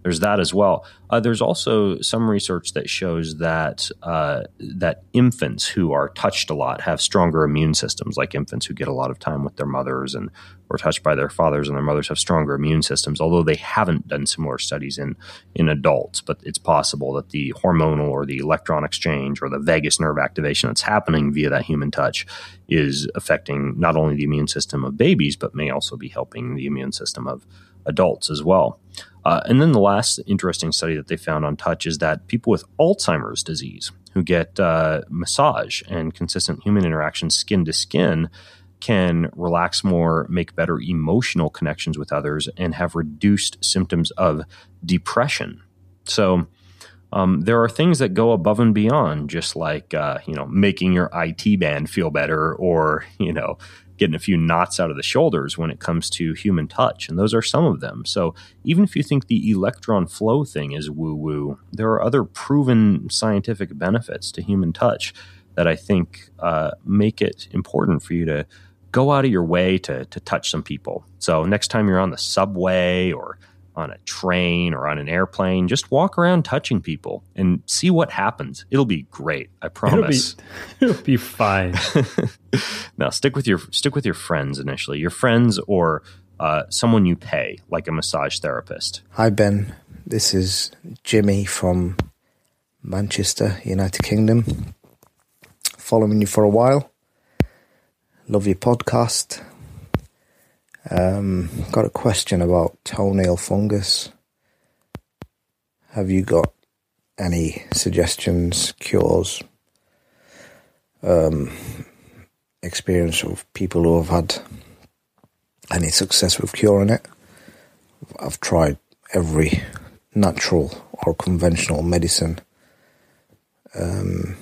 Speaker 1: there's that as well. Uh, there's also some research that shows that uh, that infants who are touched a lot have stronger immune systems, like infants who get a lot of time with their mothers and were touched by their fathers and their mothers have stronger immune systems, although they haven't done similar studies in, in adults. But it's possible that the hormonal or the electron exchange or the vagus nerve activation that's happening via that human touch is affecting not only the immune system of babies, but may also be helping the immune system of adults as well. Uh, and then the last interesting study that they found on touch is that people with Alzheimer's disease who get uh, massage and consistent human interaction skin to skin can relax more, make better emotional connections with others, and have reduced symptoms of depression. So um, there are things that go above and beyond, just like uh, you know, making your I T band feel better, or you know, getting a few knots out of the shoulders when it comes to human touch. And those are some of them. So even if you think the electron flow thing is woo-woo, there are other proven scientific benefits to human touch that I think uh, make it important for you to go out of your way to, to touch some people. So next time you're on the subway or on a train or on an airplane, just walk around touching people and see what happens. It'll be great. I promise.
Speaker 4: It'll be, it'll be fine.
Speaker 1: Now stick with your stick with your friends initially. Your friends or uh, someone you pay, like a massage therapist.
Speaker 8: Hi Ben, this is Jimmy from Manchester, United Kingdom. Following you for a while. Love your podcast. Um, got a question about toenail fungus. Have you got any suggestions, cures, um, experience of people who have had any success with curing it? I've tried every natural or conventional medicine um,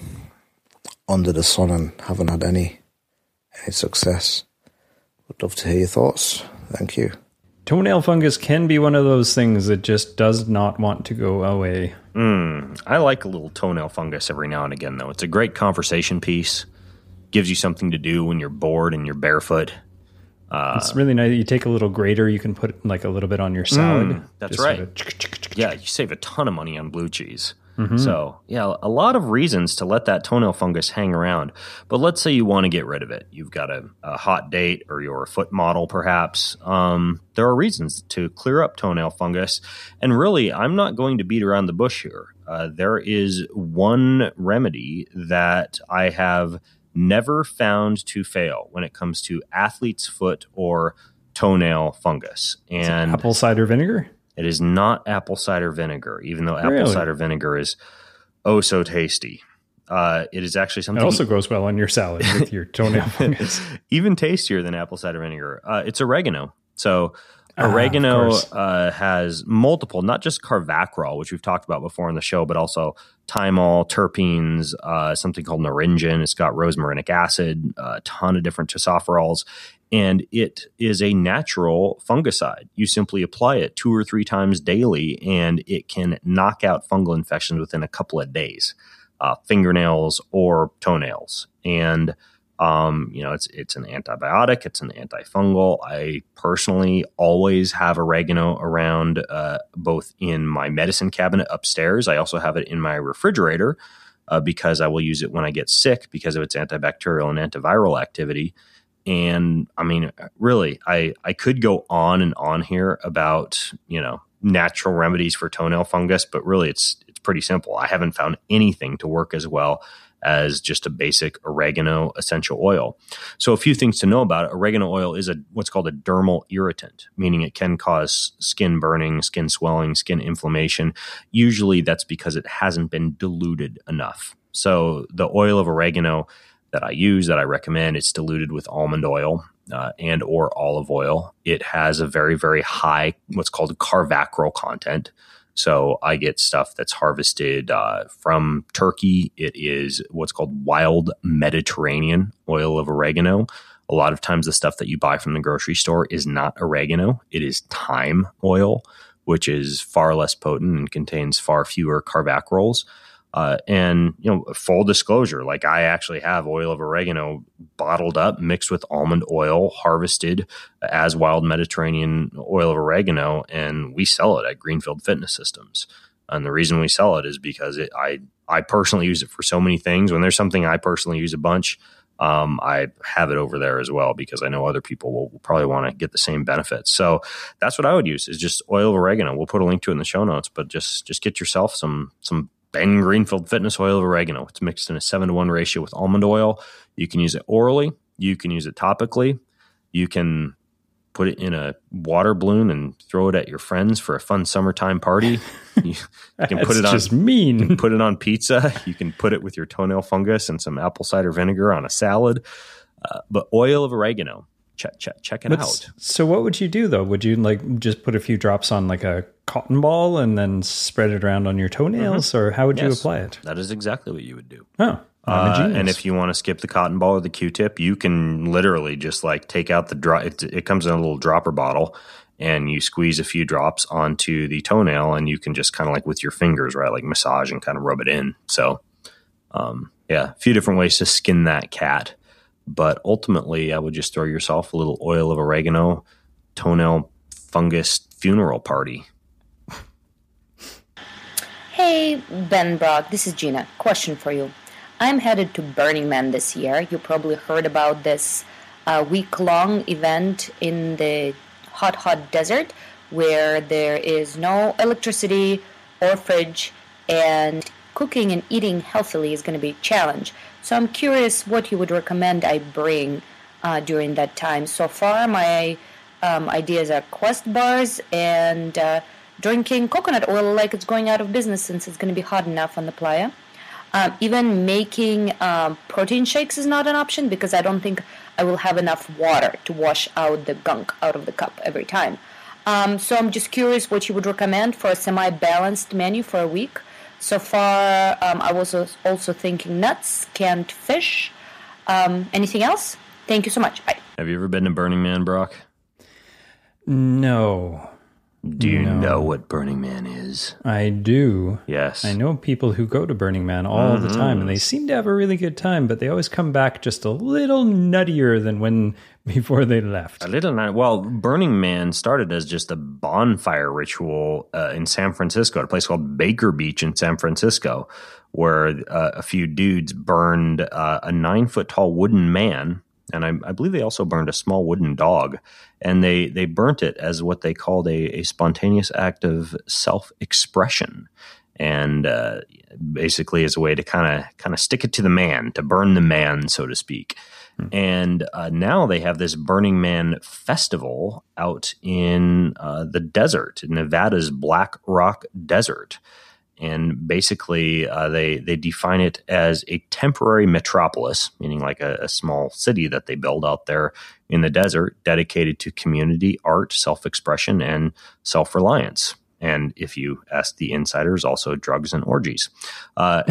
Speaker 8: under the sun and haven't had any any success. Would love to hear your thoughts. Thank you.
Speaker 4: Toenail fungus can be one of those things that just does not want to go away.
Speaker 1: Mm, I like a little toenail fungus every now and again, though. It's a great conversation piece. Gives you something to do when you're bored and you're barefoot. Uh,
Speaker 4: it's really nice. You take a little grater, you can put like a little bit on your salad.
Speaker 1: Mm, that's
Speaker 4: Just
Speaker 1: right.
Speaker 4: Sort of
Speaker 1: yeah, you save a ton of money on blue cheese.
Speaker 4: Mm-hmm.
Speaker 1: So, yeah, a lot of reasons to let that toenail fungus hang around. But let's say you want to get rid of it. You've got a, a hot date or you're a foot model, perhaps. Um, there are reasons to clear up toenail fungus. And really, I'm not going to beat around the bush here. Uh, there is one remedy that I have never found to fail when it comes to athlete's foot or toenail fungus. And
Speaker 4: apple cider vinegar?
Speaker 1: It is not apple cider vinegar, even though apple
Speaker 4: Really?
Speaker 1: cider vinegar is oh so tasty. Uh, it is actually something.
Speaker 4: It also goes well on your salad with your toenail fungus.
Speaker 1: Even tastier than apple cider vinegar. Uh, it's oregano. So
Speaker 4: Ah, of
Speaker 1: oregano
Speaker 4: course.
Speaker 1: uh, has multiple, not just carvacrol, which we've talked about before on the show, but also thymol, terpenes, uh, something called naringin. It's got rosmarinic acid, a ton of different tocopherols. And it is a natural fungicide. You simply apply it two or three times daily, and it can knock out fungal infections within a couple of days, uh, fingernails or toenails. And um, you know, it's it's an antibiotic. It's an antifungal. I personally always have oregano around, uh, both in my medicine cabinet upstairs. I also have it in my refrigerator uh, because I will use it when I get sick because of its antibacterial and antiviral activity. And I mean, really, I, I could go on and on here about, you know, natural remedies for toenail fungus, but really it's, it's pretty simple. I haven't found anything to work as well as just a basic oregano essential oil. So a few things to know about it. Oregano oil is a, what's called a dermal irritant, meaning it can cause skin burning, skin swelling, skin inflammation. Usually that's because it hasn't been diluted enough. So the oil of oregano that I use, that I recommend, it's diluted with almond oil uh, and or olive oil. It has a very, very high, what's called carvacrol content. So I get stuff that's harvested uh, from Turkey. It is what's called wild Mediterranean oil of oregano. A lot of times the stuff that you buy from the grocery store is not oregano. It is thyme oil, which is far less potent and contains far fewer carvacrols. Uh, and, you know, full disclosure, like I actually have oil of oregano bottled up, mixed with almond oil, harvested as wild Mediterranean oil of oregano, and we sell it at Greenfield Fitness Systems. And the reason we sell it is because it, I, I personally use it for so many things. When there's something I personally use a bunch, um, I have it over there as well, because I know other people will, will probably want to get the same benefits. So that's what I would use, is just oil of oregano. We'll put a link to it in the show notes, but just, just get yourself some, some Ben Greenfield Fitness oil of oregano. It's mixed in a seven to one ratio with almond oil. You can use it orally. You can use it topically. You can put it in a water balloon and throw it at your friends for a fun summertime party. You, you can put it on
Speaker 4: just mean.
Speaker 1: You can put it on pizza. You can put it with your toenail fungus and some apple cider vinegar on a salad. Uh, but oil of oregano, check check check it
Speaker 4: but,
Speaker 1: out.
Speaker 4: So what would you do though? Would you like just put a few drops on like a cotton ball and then spread it around on your toenails, mm-hmm. or how would yes, you apply it?
Speaker 1: That is exactly what you would do.
Speaker 4: Oh.
Speaker 1: Uh, and if you want to skip the cotton ball or the Q-tip, you can literally just like take out the drop. It, it comes in a little dropper bottle, and you squeeze a few drops onto the toenail, and you can just kind of like with your fingers, right, like massage and kind of rub it in. So, um, yeah, a few different ways to skin that cat. But ultimately, I would just throw yourself a little oil of oregano toenail fungus funeral party.
Speaker 9: Hey, Ben Brock, this is Gina. Question for you. I'm headed to Burning Man this year. You probably heard about this uh, week-long event in the hot, hot desert where there is no electricity or fridge, and cooking and eating healthily is going to be a challenge. So I'm curious what you would recommend I bring uh, during that time. So far, my um, ideas are Quest bars and uh, drinking coconut oil like it's going out of business since it's going to be hot enough on the playa. Um, even making um, protein shakes is not an option because I don't think I will have enough water to wash out the gunk out of the cup every time. Um, so I'm just curious what you would recommend for a semi-balanced menu for a week. So far, um, I was also thinking nuts, canned fish. Um, anything else? Thank you so much. Bye.
Speaker 1: Have you ever been to Burning Man, Brock?
Speaker 4: No.
Speaker 1: Do you
Speaker 4: no.
Speaker 1: know what Burning Man is?
Speaker 4: I do.
Speaker 1: Yes.
Speaker 4: I know people who go to Burning Man all mm-hmm. the time, and they seem to have a really good time, but they always come back just a little nuttier than when before they left.
Speaker 1: A little nut. Well, Burning Man started as just a bonfire ritual uh, in San Francisco, at a place called Baker Beach in San Francisco, where uh, a few dudes burned uh, a nine-foot-tall wooden man. And I, I believe they also burned a small wooden dog, and they, they burnt it as what they called a, a spontaneous act of self-expression, and uh, basically as a way to kind of kind of stick it to the man, to burn the man, so to speak. Hmm. And uh, now they have this Burning Man festival out in uh, the desert, in Nevada's Black Rock Desert. And basically, uh, they they define it as a temporary metropolis, meaning like a, a small city that they build out there in the desert, dedicated to community, art, self-expression, and self-reliance. And if you ask the insiders, also drugs and orgies. Uh,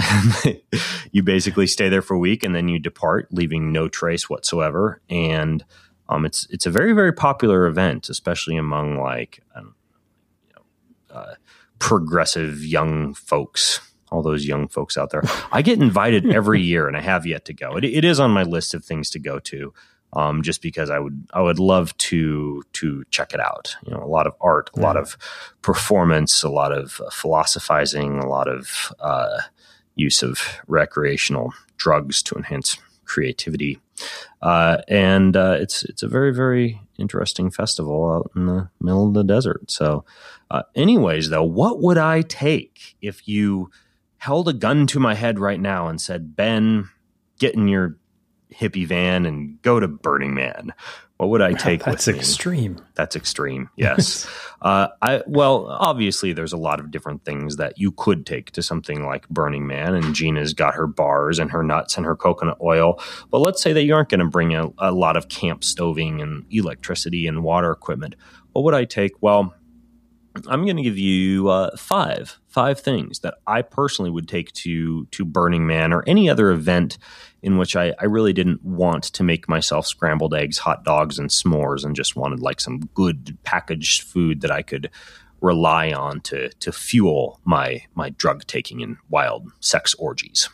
Speaker 1: you basically stay there for a week, and then you depart, leaving no trace whatsoever. And um, it's it's a very, very popular event, especially among like I don't, you know. Uh, progressive young folks, all those young folks out there. I get invited every year, and I have yet to go. It, it is on my list of things to go to, um, just because I would I would love to to check it out. You know, a lot of art, a yeah. lot of performance, a lot of uh, philosophizing, a lot of uh, use of recreational drugs to enhance creativity, uh, and uh, it's it's a very, very interesting festival out in the middle of the desert. So. Uh, anyways, though, what would I take if you held a gun to my head right now and said, Ben, get in your hippie van and go to Burning Man? What would I take
Speaker 4: That's
Speaker 1: with me?
Speaker 4: That's extreme.
Speaker 1: That's extreme, yes. uh, I Well, obviously, there's a lot of different things that you could take to something like Burning Man, and Gina's got her bars and her nuts and her coconut oil. But let's say that you aren't going to bring a, a lot of camp stoving and electricity and water equipment. What would I take? Well, I'm going to give you uh, five, five things that I personally would take to to Burning Man or any other event in which I, I really didn't want to make myself scrambled eggs, hot dogs, and s'mores, and just wanted like some good packaged food that I could rely on to to fuel my my drug taking and wild sex orgies.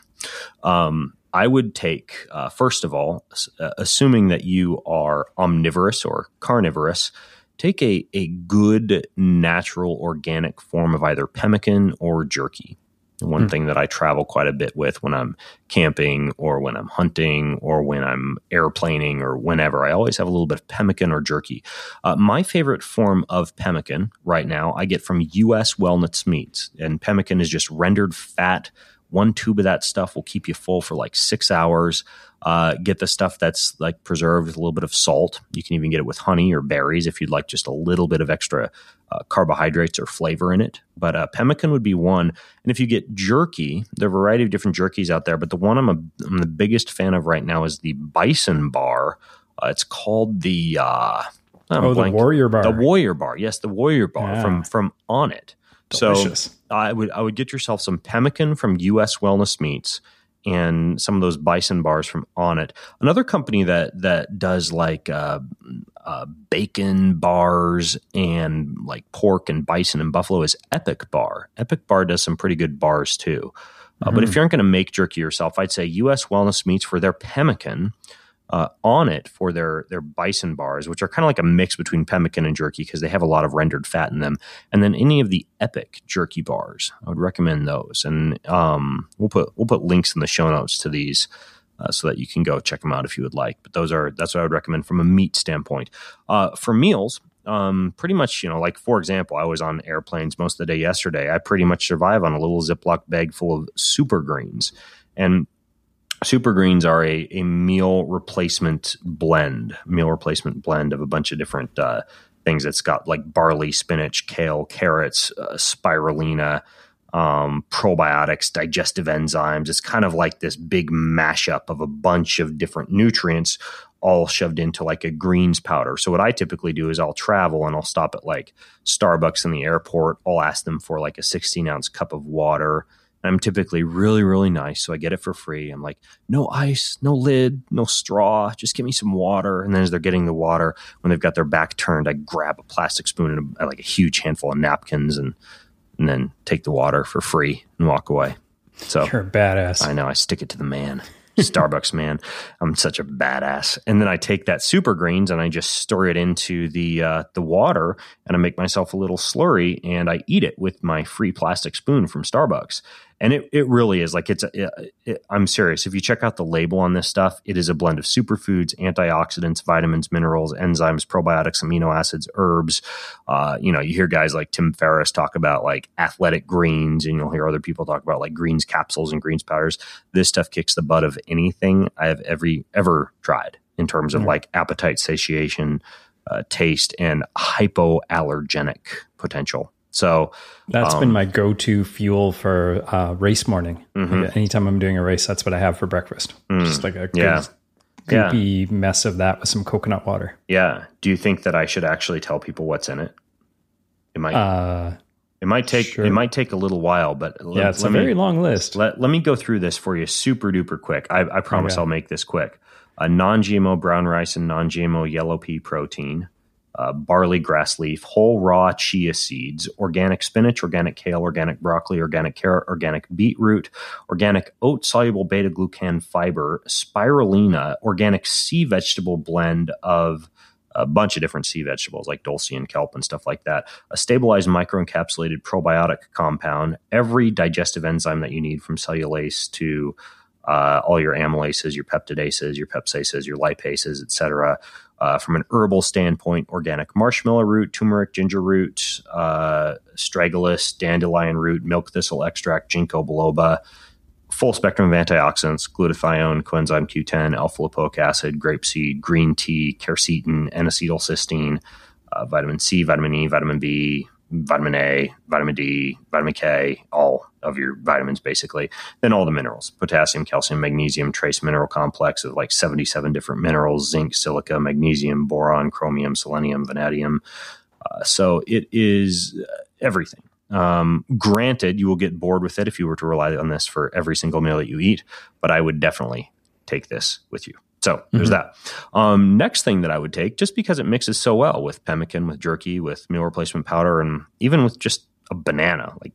Speaker 1: Um, I would take, uh, first of all, uh, assuming that you are omnivorous or carnivorous, take a, a good natural organic form of either pemmican or jerky. One mm. thing that I travel quite a bit with when I'm camping or when I'm hunting or when I'm airplaning or whenever, I always have a little bit of pemmican or jerky. Uh, my favorite form of pemmican right now I get from U S Wellness Meats. And pemmican is just rendered fat. One tube of that stuff will keep you full for like six hours. Uh, get the stuff that's like preserved with a little bit of salt. You can even get it with honey or berries if you'd like just a little bit of extra uh, carbohydrates or flavor in it. But uh, pemmican would be one. And if you get jerky, there are a variety of different jerkies out there. But the one I'm, a, I'm the biggest fan of right now is the Bison Bar. Uh, it's called the uh,
Speaker 4: oh, the Warrior Bar.
Speaker 1: The Warrior Bar. Yes, the Warrior Bar yeah. from from Onnit.
Speaker 4: Delicious.
Speaker 1: So I would I would get yourself some pemmican from U S Wellness Meats and some of those Bison bars from Onnit. Another company that that does like uh, uh, bacon bars and like pork and bison and buffalo is Epic Bar. Epic Bar does some pretty good bars too. Uh, mm-hmm. But if you aren't going to make jerky yourself, I'd say U S Wellness Meats for their pemmican. Uh, Onnit for their their bison bars, which are kind of like a mix between pemmican and jerky because they have a lot of rendered fat in them. And then any of the Epic jerky bars, I would recommend those. And um, we'll put we'll put links in the show notes to these uh, so that you can go check them out if you would like. But those are that's what I would recommend from a meat standpoint. Uh, for meals, um, pretty much, you know, like for example, I was on airplanes most of the day yesterday. I pretty much survive on a little Ziploc bag full of super greens. And super greens are a, a meal replacement blend, meal replacement blend of a bunch of different uh, things. It's got like barley, spinach, kale, carrots, uh, spirulina, um, probiotics, digestive enzymes. It's kind of like this big mashup of a bunch of different nutrients all shoved into like a greens powder. So what I typically do is I'll travel and I'll stop at like Starbucks in the airport. I'll ask them for like a sixteen ounce cup of water. I'm typically really, really nice, so I get it for free. I'm like, no ice, no lid, no straw, just give me some water. And then as they're getting the water, when they've got their back turned, I grab a plastic spoon and a, like a huge handful of napkins and and then take the water for free and walk away. So
Speaker 4: you're a badass.
Speaker 1: I know, I stick it to the man. Starbucks man. I'm such a badass. And then I take that super greens and I just stir it into the uh, the water and I make myself a little slurry and I eat it with my free plastic spoon from Starbucks. And it, it really is like it's a, it, it, I'm serious. If you check out the label on this stuff, it is a blend of superfoods, antioxidants, vitamins, minerals, enzymes, probiotics, amino acids, herbs. Uh, you know, you hear guys like Tim Ferriss talk about like athletic greens, and you'll hear other people talk about like greens capsules and greens powders. This stuff kicks the butt of anything I have every ever tried in terms of mm-hmm. like appetite satiation, uh, taste, and hypoallergenic potential. So
Speaker 4: that's
Speaker 1: um,
Speaker 4: been my go-to fuel for uh, race morning.
Speaker 1: Mm-hmm.
Speaker 4: Like, anytime I'm doing a race, that's what I have for breakfast. Mm. Just like a good,
Speaker 1: yeah.
Speaker 4: goopy
Speaker 1: yeah.
Speaker 4: mess of that with some coconut water.
Speaker 1: Yeah. Do you think that I should actually tell people what's in it? It might.
Speaker 4: Uh,
Speaker 1: it might take. Sure. It might take a little while, but let,
Speaker 4: yeah, it's
Speaker 1: let
Speaker 4: a
Speaker 1: me,
Speaker 4: very long list.
Speaker 1: Let Let me go through this for you, super duper quick. I, I promise okay. I'll make this quick. A non-G M O brown rice and non-G M O yellow pea protein. Uh, barley, grass leaf, whole raw chia seeds, organic spinach, organic kale, organic broccoli, organic carrot, organic beetroot, organic oat-soluble beta-glucan fiber, spirulina, organic sea vegetable blend of a bunch of different sea vegetables like dulse and kelp and stuff like that, a stabilized microencapsulated probiotic compound, every digestive enzyme that you need from cellulase to uh, all your amylases, your peptidases, your pepsases, your lipases, et cetera. Uh, from an herbal standpoint, organic marshmallow root, turmeric, ginger root, uh, astragalus, dandelion root, milk thistle extract, ginkgo biloba, full spectrum of antioxidants, glutathione, coenzyme Q ten, alpha-lipoic acid, grapeseed, green tea, quercetin, N-acetylcysteine, uh, vitamin C, vitamin E, vitamin B, vitamin A, vitamin D, vitamin K, all of your vitamins basically. Then all the minerals, potassium, calcium, magnesium, trace mineral complex of like seventy-seven different minerals, zinc, silica, magnesium, boron, chromium, selenium, vanadium. Uh, so it is everything. Um, granted, you will get bored with it if you were to rely on this for every single meal that you eat, but I would definitely take this with you. So there's mm-hmm. that. Um, next thing that I would take, just because it mixes so well with pemmican, with jerky, with meal replacement powder, and even with just a banana. Like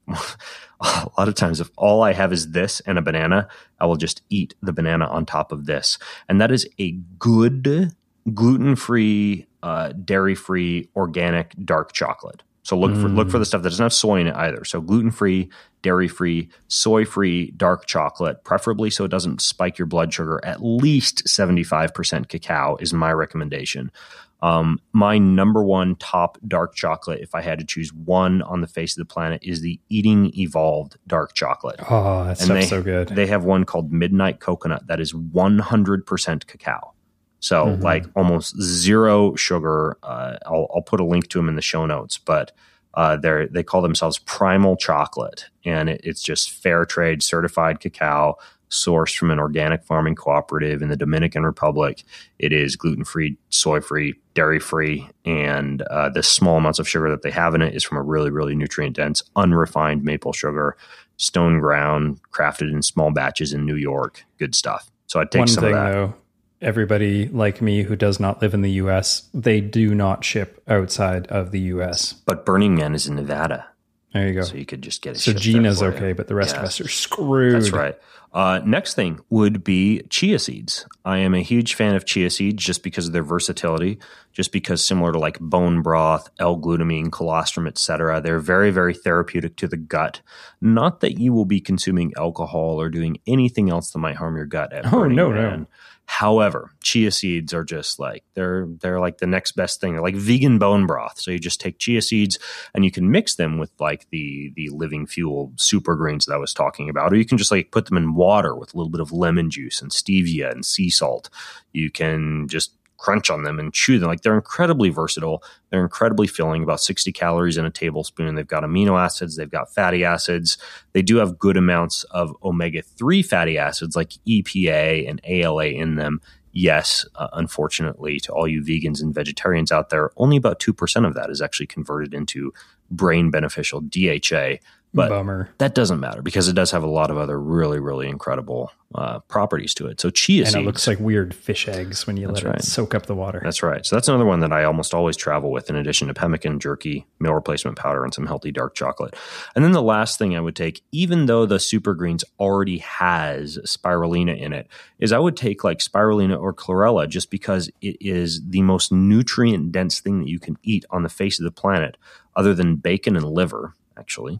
Speaker 1: a lot of times, if all I have is this and a banana, I will just eat the banana on top of this. And that is a good gluten-free, uh, dairy-free, organic dark chocolate. So look mm. for look for the stuff that doesn't have soy in it either. So gluten-free, dairy-free, soy-free dark chocolate, preferably so it doesn't spike your blood sugar. At least seventy-five percent cacao is my recommendation. Um, my number one top dark chocolate, if I had to choose one on the face of the planet, is the Eating Evolved dark chocolate.
Speaker 4: Oh, that stuff's so good.
Speaker 1: They have one called Midnight Coconut that is one hundred percent cacao. So mm-hmm. like almost zero sugar. Uh, I'll, I'll put a link to them in the show notes, but uh, they they call themselves Primal Chocolate, and it, it's just fair trade certified cacao, sourced from an organic farming cooperative in the Dominican Republic. It is gluten-free, soy-free, dairy-free, and uh, the small amounts of sugar that they have in it is from a really, really nutrient-dense, unrefined maple sugar, stone ground, crafted in small batches in New York. Good stuff. So I'd take
Speaker 4: One
Speaker 1: some
Speaker 4: thing,
Speaker 1: of that.
Speaker 4: Though, everybody like me who does not live in the U S, they do not ship outside of the U S.
Speaker 1: But Burning Man is in Nevada.
Speaker 4: There you go.
Speaker 1: So you could just get it.
Speaker 4: So Gina's okay, you. But the rest yeah. of us are screwed.
Speaker 1: That's right. Uh, next thing would be chia seeds. I am a huge fan of chia seeds just because of their versatility, just because similar to like bone broth, L-glutamine, colostrum, et cetera, they're very, very therapeutic to the gut. Not that you will be consuming alcohol or doing anything else that might harm your gut at
Speaker 4: Oh,
Speaker 1: Burning
Speaker 4: no,
Speaker 1: Man.
Speaker 4: no.
Speaker 1: However, chia seeds are just like, they're they're like the next best thing. They're like vegan bone broth. So you just take chia seeds and you can mix them with like the the Living Fuel super greens that I was talking about. Or you can just like put them in water with a little bit of lemon juice and stevia and sea salt. You can just crunch on them and chew them. Like they're incredibly versatile. They're incredibly filling, about sixty calories in a tablespoon. They've got amino acids. They've got fatty acids. They do have good amounts of omega three fatty acids like E P A and A L A in them. Yes, uh, unfortunately, to all you vegans and vegetarians out there, only about two percent of that is actually converted into brain beneficial D H A. But
Speaker 4: Bummer.
Speaker 1: That doesn't matter because it does have a lot of other really, really incredible uh, properties to it. So chia
Speaker 4: and
Speaker 1: seeds.
Speaker 4: And it looks like weird fish eggs when you
Speaker 1: That's
Speaker 4: let
Speaker 1: right.
Speaker 4: it soak up the water.
Speaker 1: That's right. So that's another one that I almost always travel with in addition to pemmican, jerky, meal replacement powder, and some healthy dark chocolate. And then the last thing I would take, even though the Super Greens already has spirulina in it, is I would take like spirulina or chlorella just because it is the most nutrient-dense thing that you can eat on the face of the planet other than bacon and liver, actually.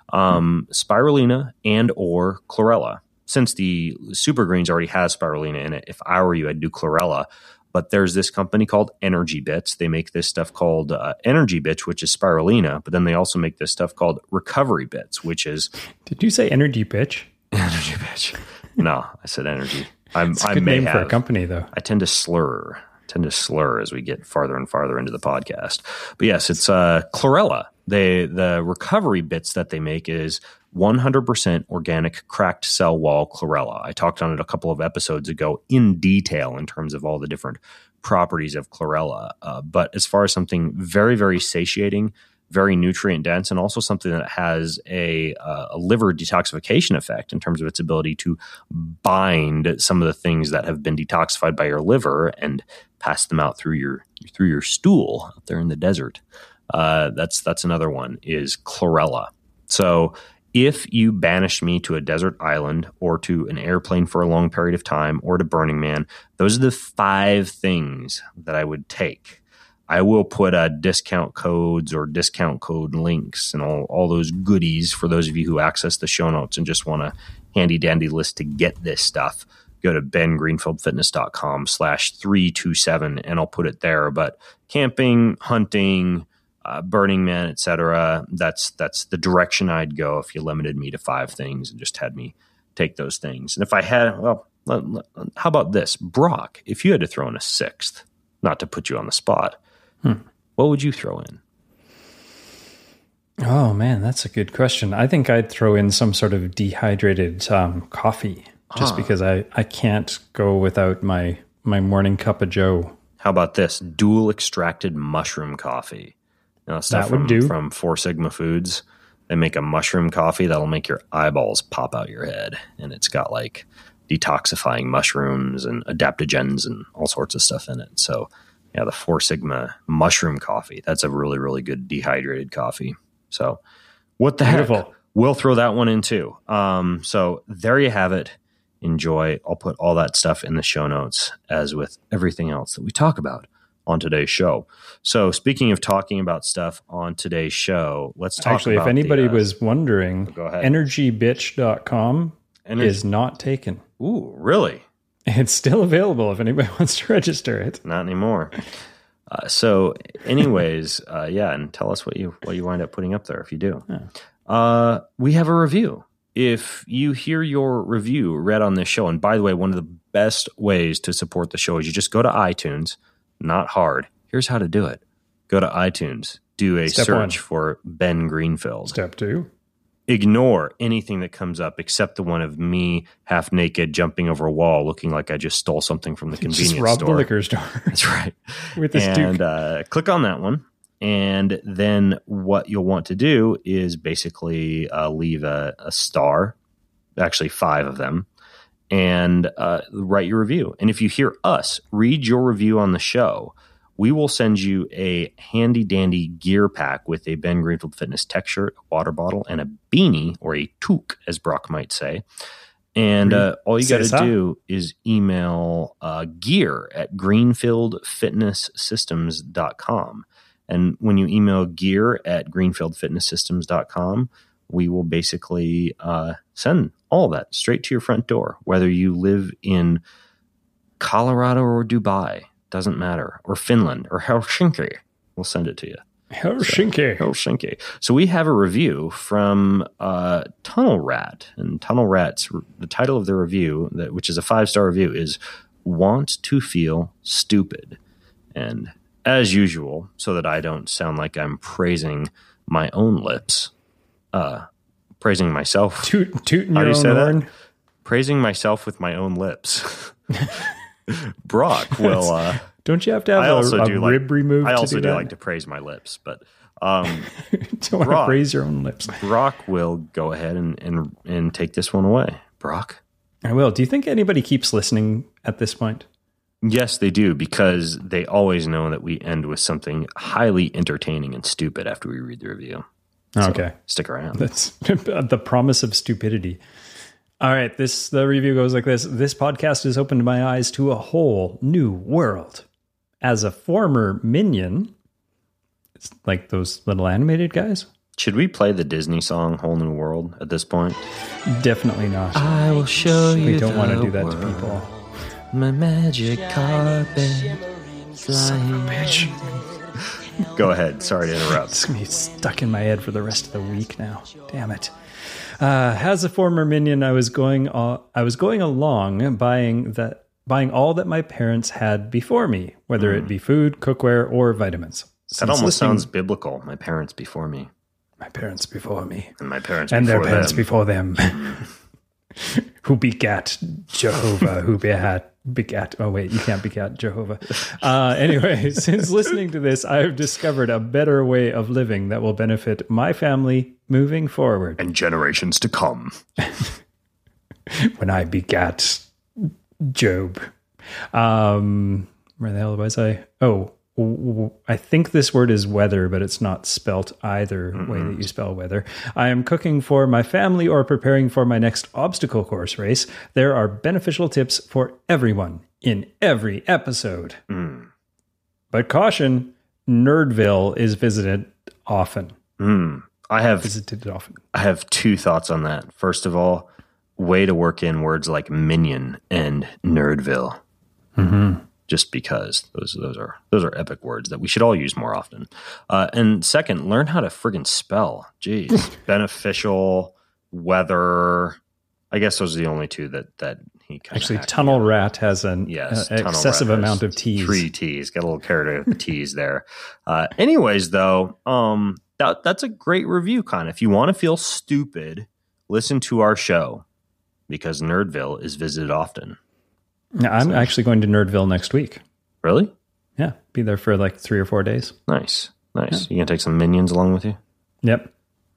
Speaker 1: Um, spirulina and or chlorella. Since the Super Greens already has spirulina in it, if I were you, I'd do chlorella. But there's this company called Energy Bits. They make this stuff called uh, Energy Bits, which is spirulina. But then they also make this stuff called Recovery Bits, which is...
Speaker 4: Did you say Energy Bitch?
Speaker 1: Energy Bitch. No, I said Energy. I'm,
Speaker 4: it's a
Speaker 1: I
Speaker 4: good
Speaker 1: may
Speaker 4: name
Speaker 1: have,
Speaker 4: for a company, though.
Speaker 1: I tend to slur. tend to slur as we get farther and farther into the podcast. But yes, it's uh, chlorella. They, the recovery bits that they make is one hundred percent organic cracked cell wall chlorella. I talked on it a couple of episodes ago in detail in terms of all the different properties of chlorella. Uh, but as far as something very, very satiating, very nutrient dense, and also something that has a, uh, a liver detoxification effect in terms of its ability to bind some of the things that have been detoxified by your liver and pass them out through your through your stool out there in the desert. Uh, that's that's another one is chlorella. So if you banish me to a desert island or to an airplane for a long period of time or to Burning Man, those are the five things that I would take. I will put uh, discount codes or discount code links and all, all those goodies for those of you who access the show notes and just want a handy dandy list to get this stuff. Go to bengreenfieldfitness.com slash 327 and I'll put it there. But camping, hunting, uh, Burning Man, et cetera, that's, that's the direction I'd go if you limited me to five things and just had me take those things. And if I had, well, how about this? Brock, if you had to throw in a sixth, not to put you on the spot, Hmm. what would you throw in?
Speaker 4: Oh, man, that's a good question. I think I'd throw in some sort of dehydrated um, coffee just ah. because I, I can't go without my, my morning cup of joe.
Speaker 1: How about this? Dual extracted mushroom coffee. You know, stuff
Speaker 4: that would
Speaker 1: from,
Speaker 4: do.
Speaker 1: from Four Sigma Foods. They make a mushroom coffee that'll make your eyeballs pop out your head. And it's got like detoxifying mushrooms and adaptogens and all sorts of stuff in it. So yeah, the Four Sigma mushroom coffee. That's a really, really good dehydrated coffee. So what the
Speaker 4: Beautiful.
Speaker 1: heck? We'll throw that one in too. Um, so there you have it. Enjoy. I'll put all that stuff in the show notes, as with everything else that we talk about on today's show. So speaking of talking about stuff on today's show, let's talk
Speaker 4: Actually,
Speaker 1: about
Speaker 4: if anybody
Speaker 1: the, uh,
Speaker 4: was wondering,
Speaker 1: go ahead.
Speaker 4: energy bitch dot com
Speaker 1: Energy-
Speaker 4: is not taken.
Speaker 1: Ooh, really?
Speaker 4: It's still available if anybody wants to register it.
Speaker 1: Not anymore. Uh, so anyways, uh, yeah, and tell us what you what you wind up putting up there if you do.
Speaker 4: Yeah.
Speaker 1: Uh, we have a review. If you hear your review read on this show, and by the way, one of the best ways to support the show is you just go to iTunes, not hard. Here's how to do it. Go to iTunes, do a
Speaker 4: Step
Speaker 1: search
Speaker 4: one.
Speaker 1: for Ben Greenfield.
Speaker 4: Step two.
Speaker 1: Ignore anything that comes up except the one of me half naked jumping over a wall looking like I just stole something from the convenience
Speaker 4: Just robbed
Speaker 1: store.
Speaker 4: the liquor store.
Speaker 1: That's right.
Speaker 4: With this
Speaker 1: and
Speaker 4: Duke.
Speaker 1: uh, click on that one. And then what you'll want to do is basically uh, leave a, a star, actually five of them, and uh, write your review. And if you hear us read your review on the show, we will send you a handy dandy gear pack with a Ben Greenfield Fitness tech shirt, a water bottle, and a beanie, or a toque, as Brock might say. And uh, all you got to do is email uh, gear at greenfield fitness systems dot com. And when you email gear at greenfield fitness systems dot com, we will basically uh, send all that straight to your front door, whether you live in Colorado or Dubai, doesn't matter, or Finland or Helsinki. We'll send it to you.
Speaker 4: Helsinki.
Speaker 1: So, Helsinki. So we have a review from uh, Tunnel Rat, and Tunnel Rat's the title of the review, that which is a five star review, is "Want to Feel Stupid." And as usual, so that I don't sound like I'm praising my own lips, uh, praising myself.
Speaker 4: Toot, tooting
Speaker 1: How
Speaker 4: your
Speaker 1: do you
Speaker 4: own
Speaker 1: say
Speaker 4: horn.
Speaker 1: that? Praising myself with my own lips. Brock will. Uh,
Speaker 4: Don't you have to have
Speaker 1: I
Speaker 4: a,
Speaker 1: also
Speaker 4: a
Speaker 1: do like,
Speaker 4: rib removed
Speaker 1: I
Speaker 4: to
Speaker 1: also
Speaker 4: do
Speaker 1: do
Speaker 4: that?
Speaker 1: like to praise my lips, but um,
Speaker 4: Don't want to
Speaker 1: Brock.
Speaker 4: praise your own lips.
Speaker 1: Brock will go ahead and, and and take this one away. Brock.
Speaker 4: I will. Do you think anybody keeps listening at this point?
Speaker 1: Yes, they do, because they always know that we end with something highly entertaining and stupid after we read the review. So
Speaker 4: Okay.
Speaker 1: stick around.
Speaker 4: That's the promise of stupidity. All right. This, the review goes like this. This podcast has opened my eyes to a whole new world. As a former minion, it's like those little animated guys.
Speaker 1: Should we play the Disney song "Whole New World" at this point?
Speaker 4: Definitely not.
Speaker 1: I will show you.
Speaker 4: We don't want to
Speaker 1: the
Speaker 4: do that to
Speaker 1: world.
Speaker 4: people.
Speaker 1: My magic carpet flying.
Speaker 4: Bitch.
Speaker 1: Go ahead. Sorry to interrupt.
Speaker 4: It's going to be stuck in my head for the rest of the week now. Damn it. Uh, as a former minion, I was going uh, I was going along buying that buying all that my parents had before me, whether it be food, cookware, or vitamins.
Speaker 1: That
Speaker 4: Since
Speaker 1: almost
Speaker 4: listening-
Speaker 1: sounds biblical. My parents before me,
Speaker 4: my parents before me,
Speaker 1: and my parents
Speaker 4: and
Speaker 1: before
Speaker 4: their parents
Speaker 1: them.
Speaker 4: before them, who begat Jehovah, who begat begat. Oh wait, you can't begat Jehovah. Uh, anyway, since listening to this, I have discovered a better way of living that will benefit my family moving forward.
Speaker 1: and generations to come.
Speaker 4: When I begat Job. Um, where the hell was I? Oh, w- w- I think this word is weather, but it's not spelt either
Speaker 1: Mm-mm.
Speaker 4: way that you spell weather. I am cooking for my family or preparing for my next obstacle course race. There are beneficial tips for everyone in every episode.
Speaker 1: Mm.
Speaker 4: But caution, Nerdville is visited often.
Speaker 1: Mm. I have
Speaker 4: Visited often.
Speaker 1: I have two thoughts on that. First of all, way to work in words like minion and nerdville.
Speaker 4: Mm-hmm.
Speaker 1: Just because those those are those are epic words that we should all use more often. Uh, and second, learn how to friggin' spell. Jeez, beneficial, weather. I guess those are the only two that that he kind
Speaker 4: Actually, Tunnel Rat has an
Speaker 1: yes,
Speaker 4: uh,
Speaker 1: Tunnel
Speaker 4: excessive
Speaker 1: Rat has
Speaker 4: amount of T's.
Speaker 1: Three T's. Got a little carried away with the T's there. Uh, anyways, though, um, that that's a great review. Kind of, if you want to feel stupid, listen to our show because Nerdville is visited often.
Speaker 4: Yeah, I'm
Speaker 1: So-
Speaker 4: actually going to Nerdville next week.
Speaker 1: Really?
Speaker 4: Yeah, be there for like three or four days.
Speaker 1: Nice, nice. You gonna take some minions along with you?
Speaker 4: Yep.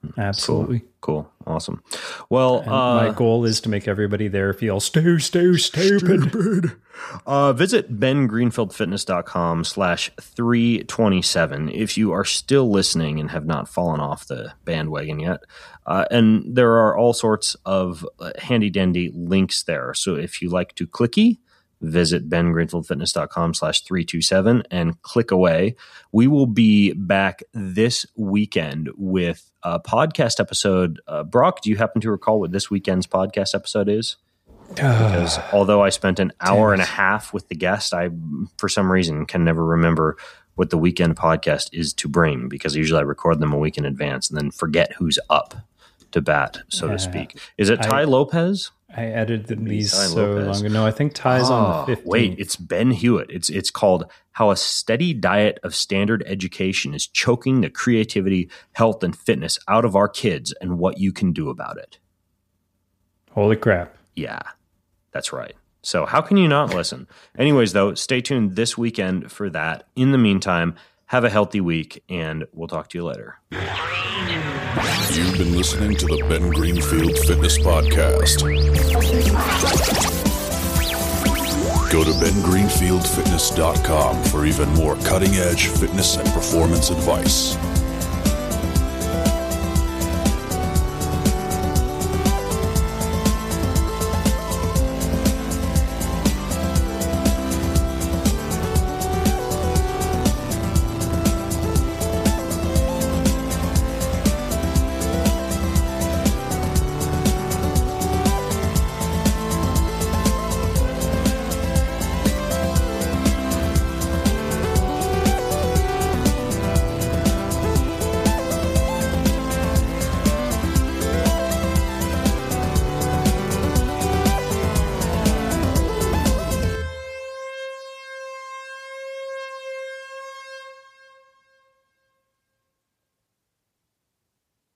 Speaker 4: Absolutely.
Speaker 1: Cool. cool. Awesome. Well, uh,
Speaker 4: my goal is to make everybody there feel stu, stu, stupid.
Speaker 1: stupid. Uh, visit ben greenfield fitness dot com slash three twenty-seven if you are still listening and have not fallen off the bandwagon yet. Uh, and there are all sorts of handy dandy links there. So if you like to clicky, visit ben greenfield fitness dot com slash three twenty-seven and click away. We will be back this weekend with a podcast episode. Uh, Brock, do you happen to recall what this weekend's podcast episode is? Because although I spent an hour and a half with the guest, I, for some reason, can never remember what the weekend podcast is to bring, because usually I record them a week in advance and then forget who's up to bat, so yeah. to speak. Is it Ty I, Lopez?
Speaker 4: I edited these Ty so Lopez. long ago. No, I think Ty's oh, on the fifteenth.
Speaker 1: Wait, it's Ben Hewitt. It's it's called How a Steady Diet of Standard Education is Choking the Creativity, Health, and Fitness Out of Our Kids and What You Can Do About It.
Speaker 4: Holy crap.
Speaker 1: Yeah, that's right. So how can you not listen? Anyways, though, stay tuned this weekend for that. In the meantime, have a healthy week, and we'll talk to you later.
Speaker 2: You've been listening to the Ben Greenfield Fitness Podcast. Go to ben greenfield fitness dot com for even more cutting-edge fitness and performance advice.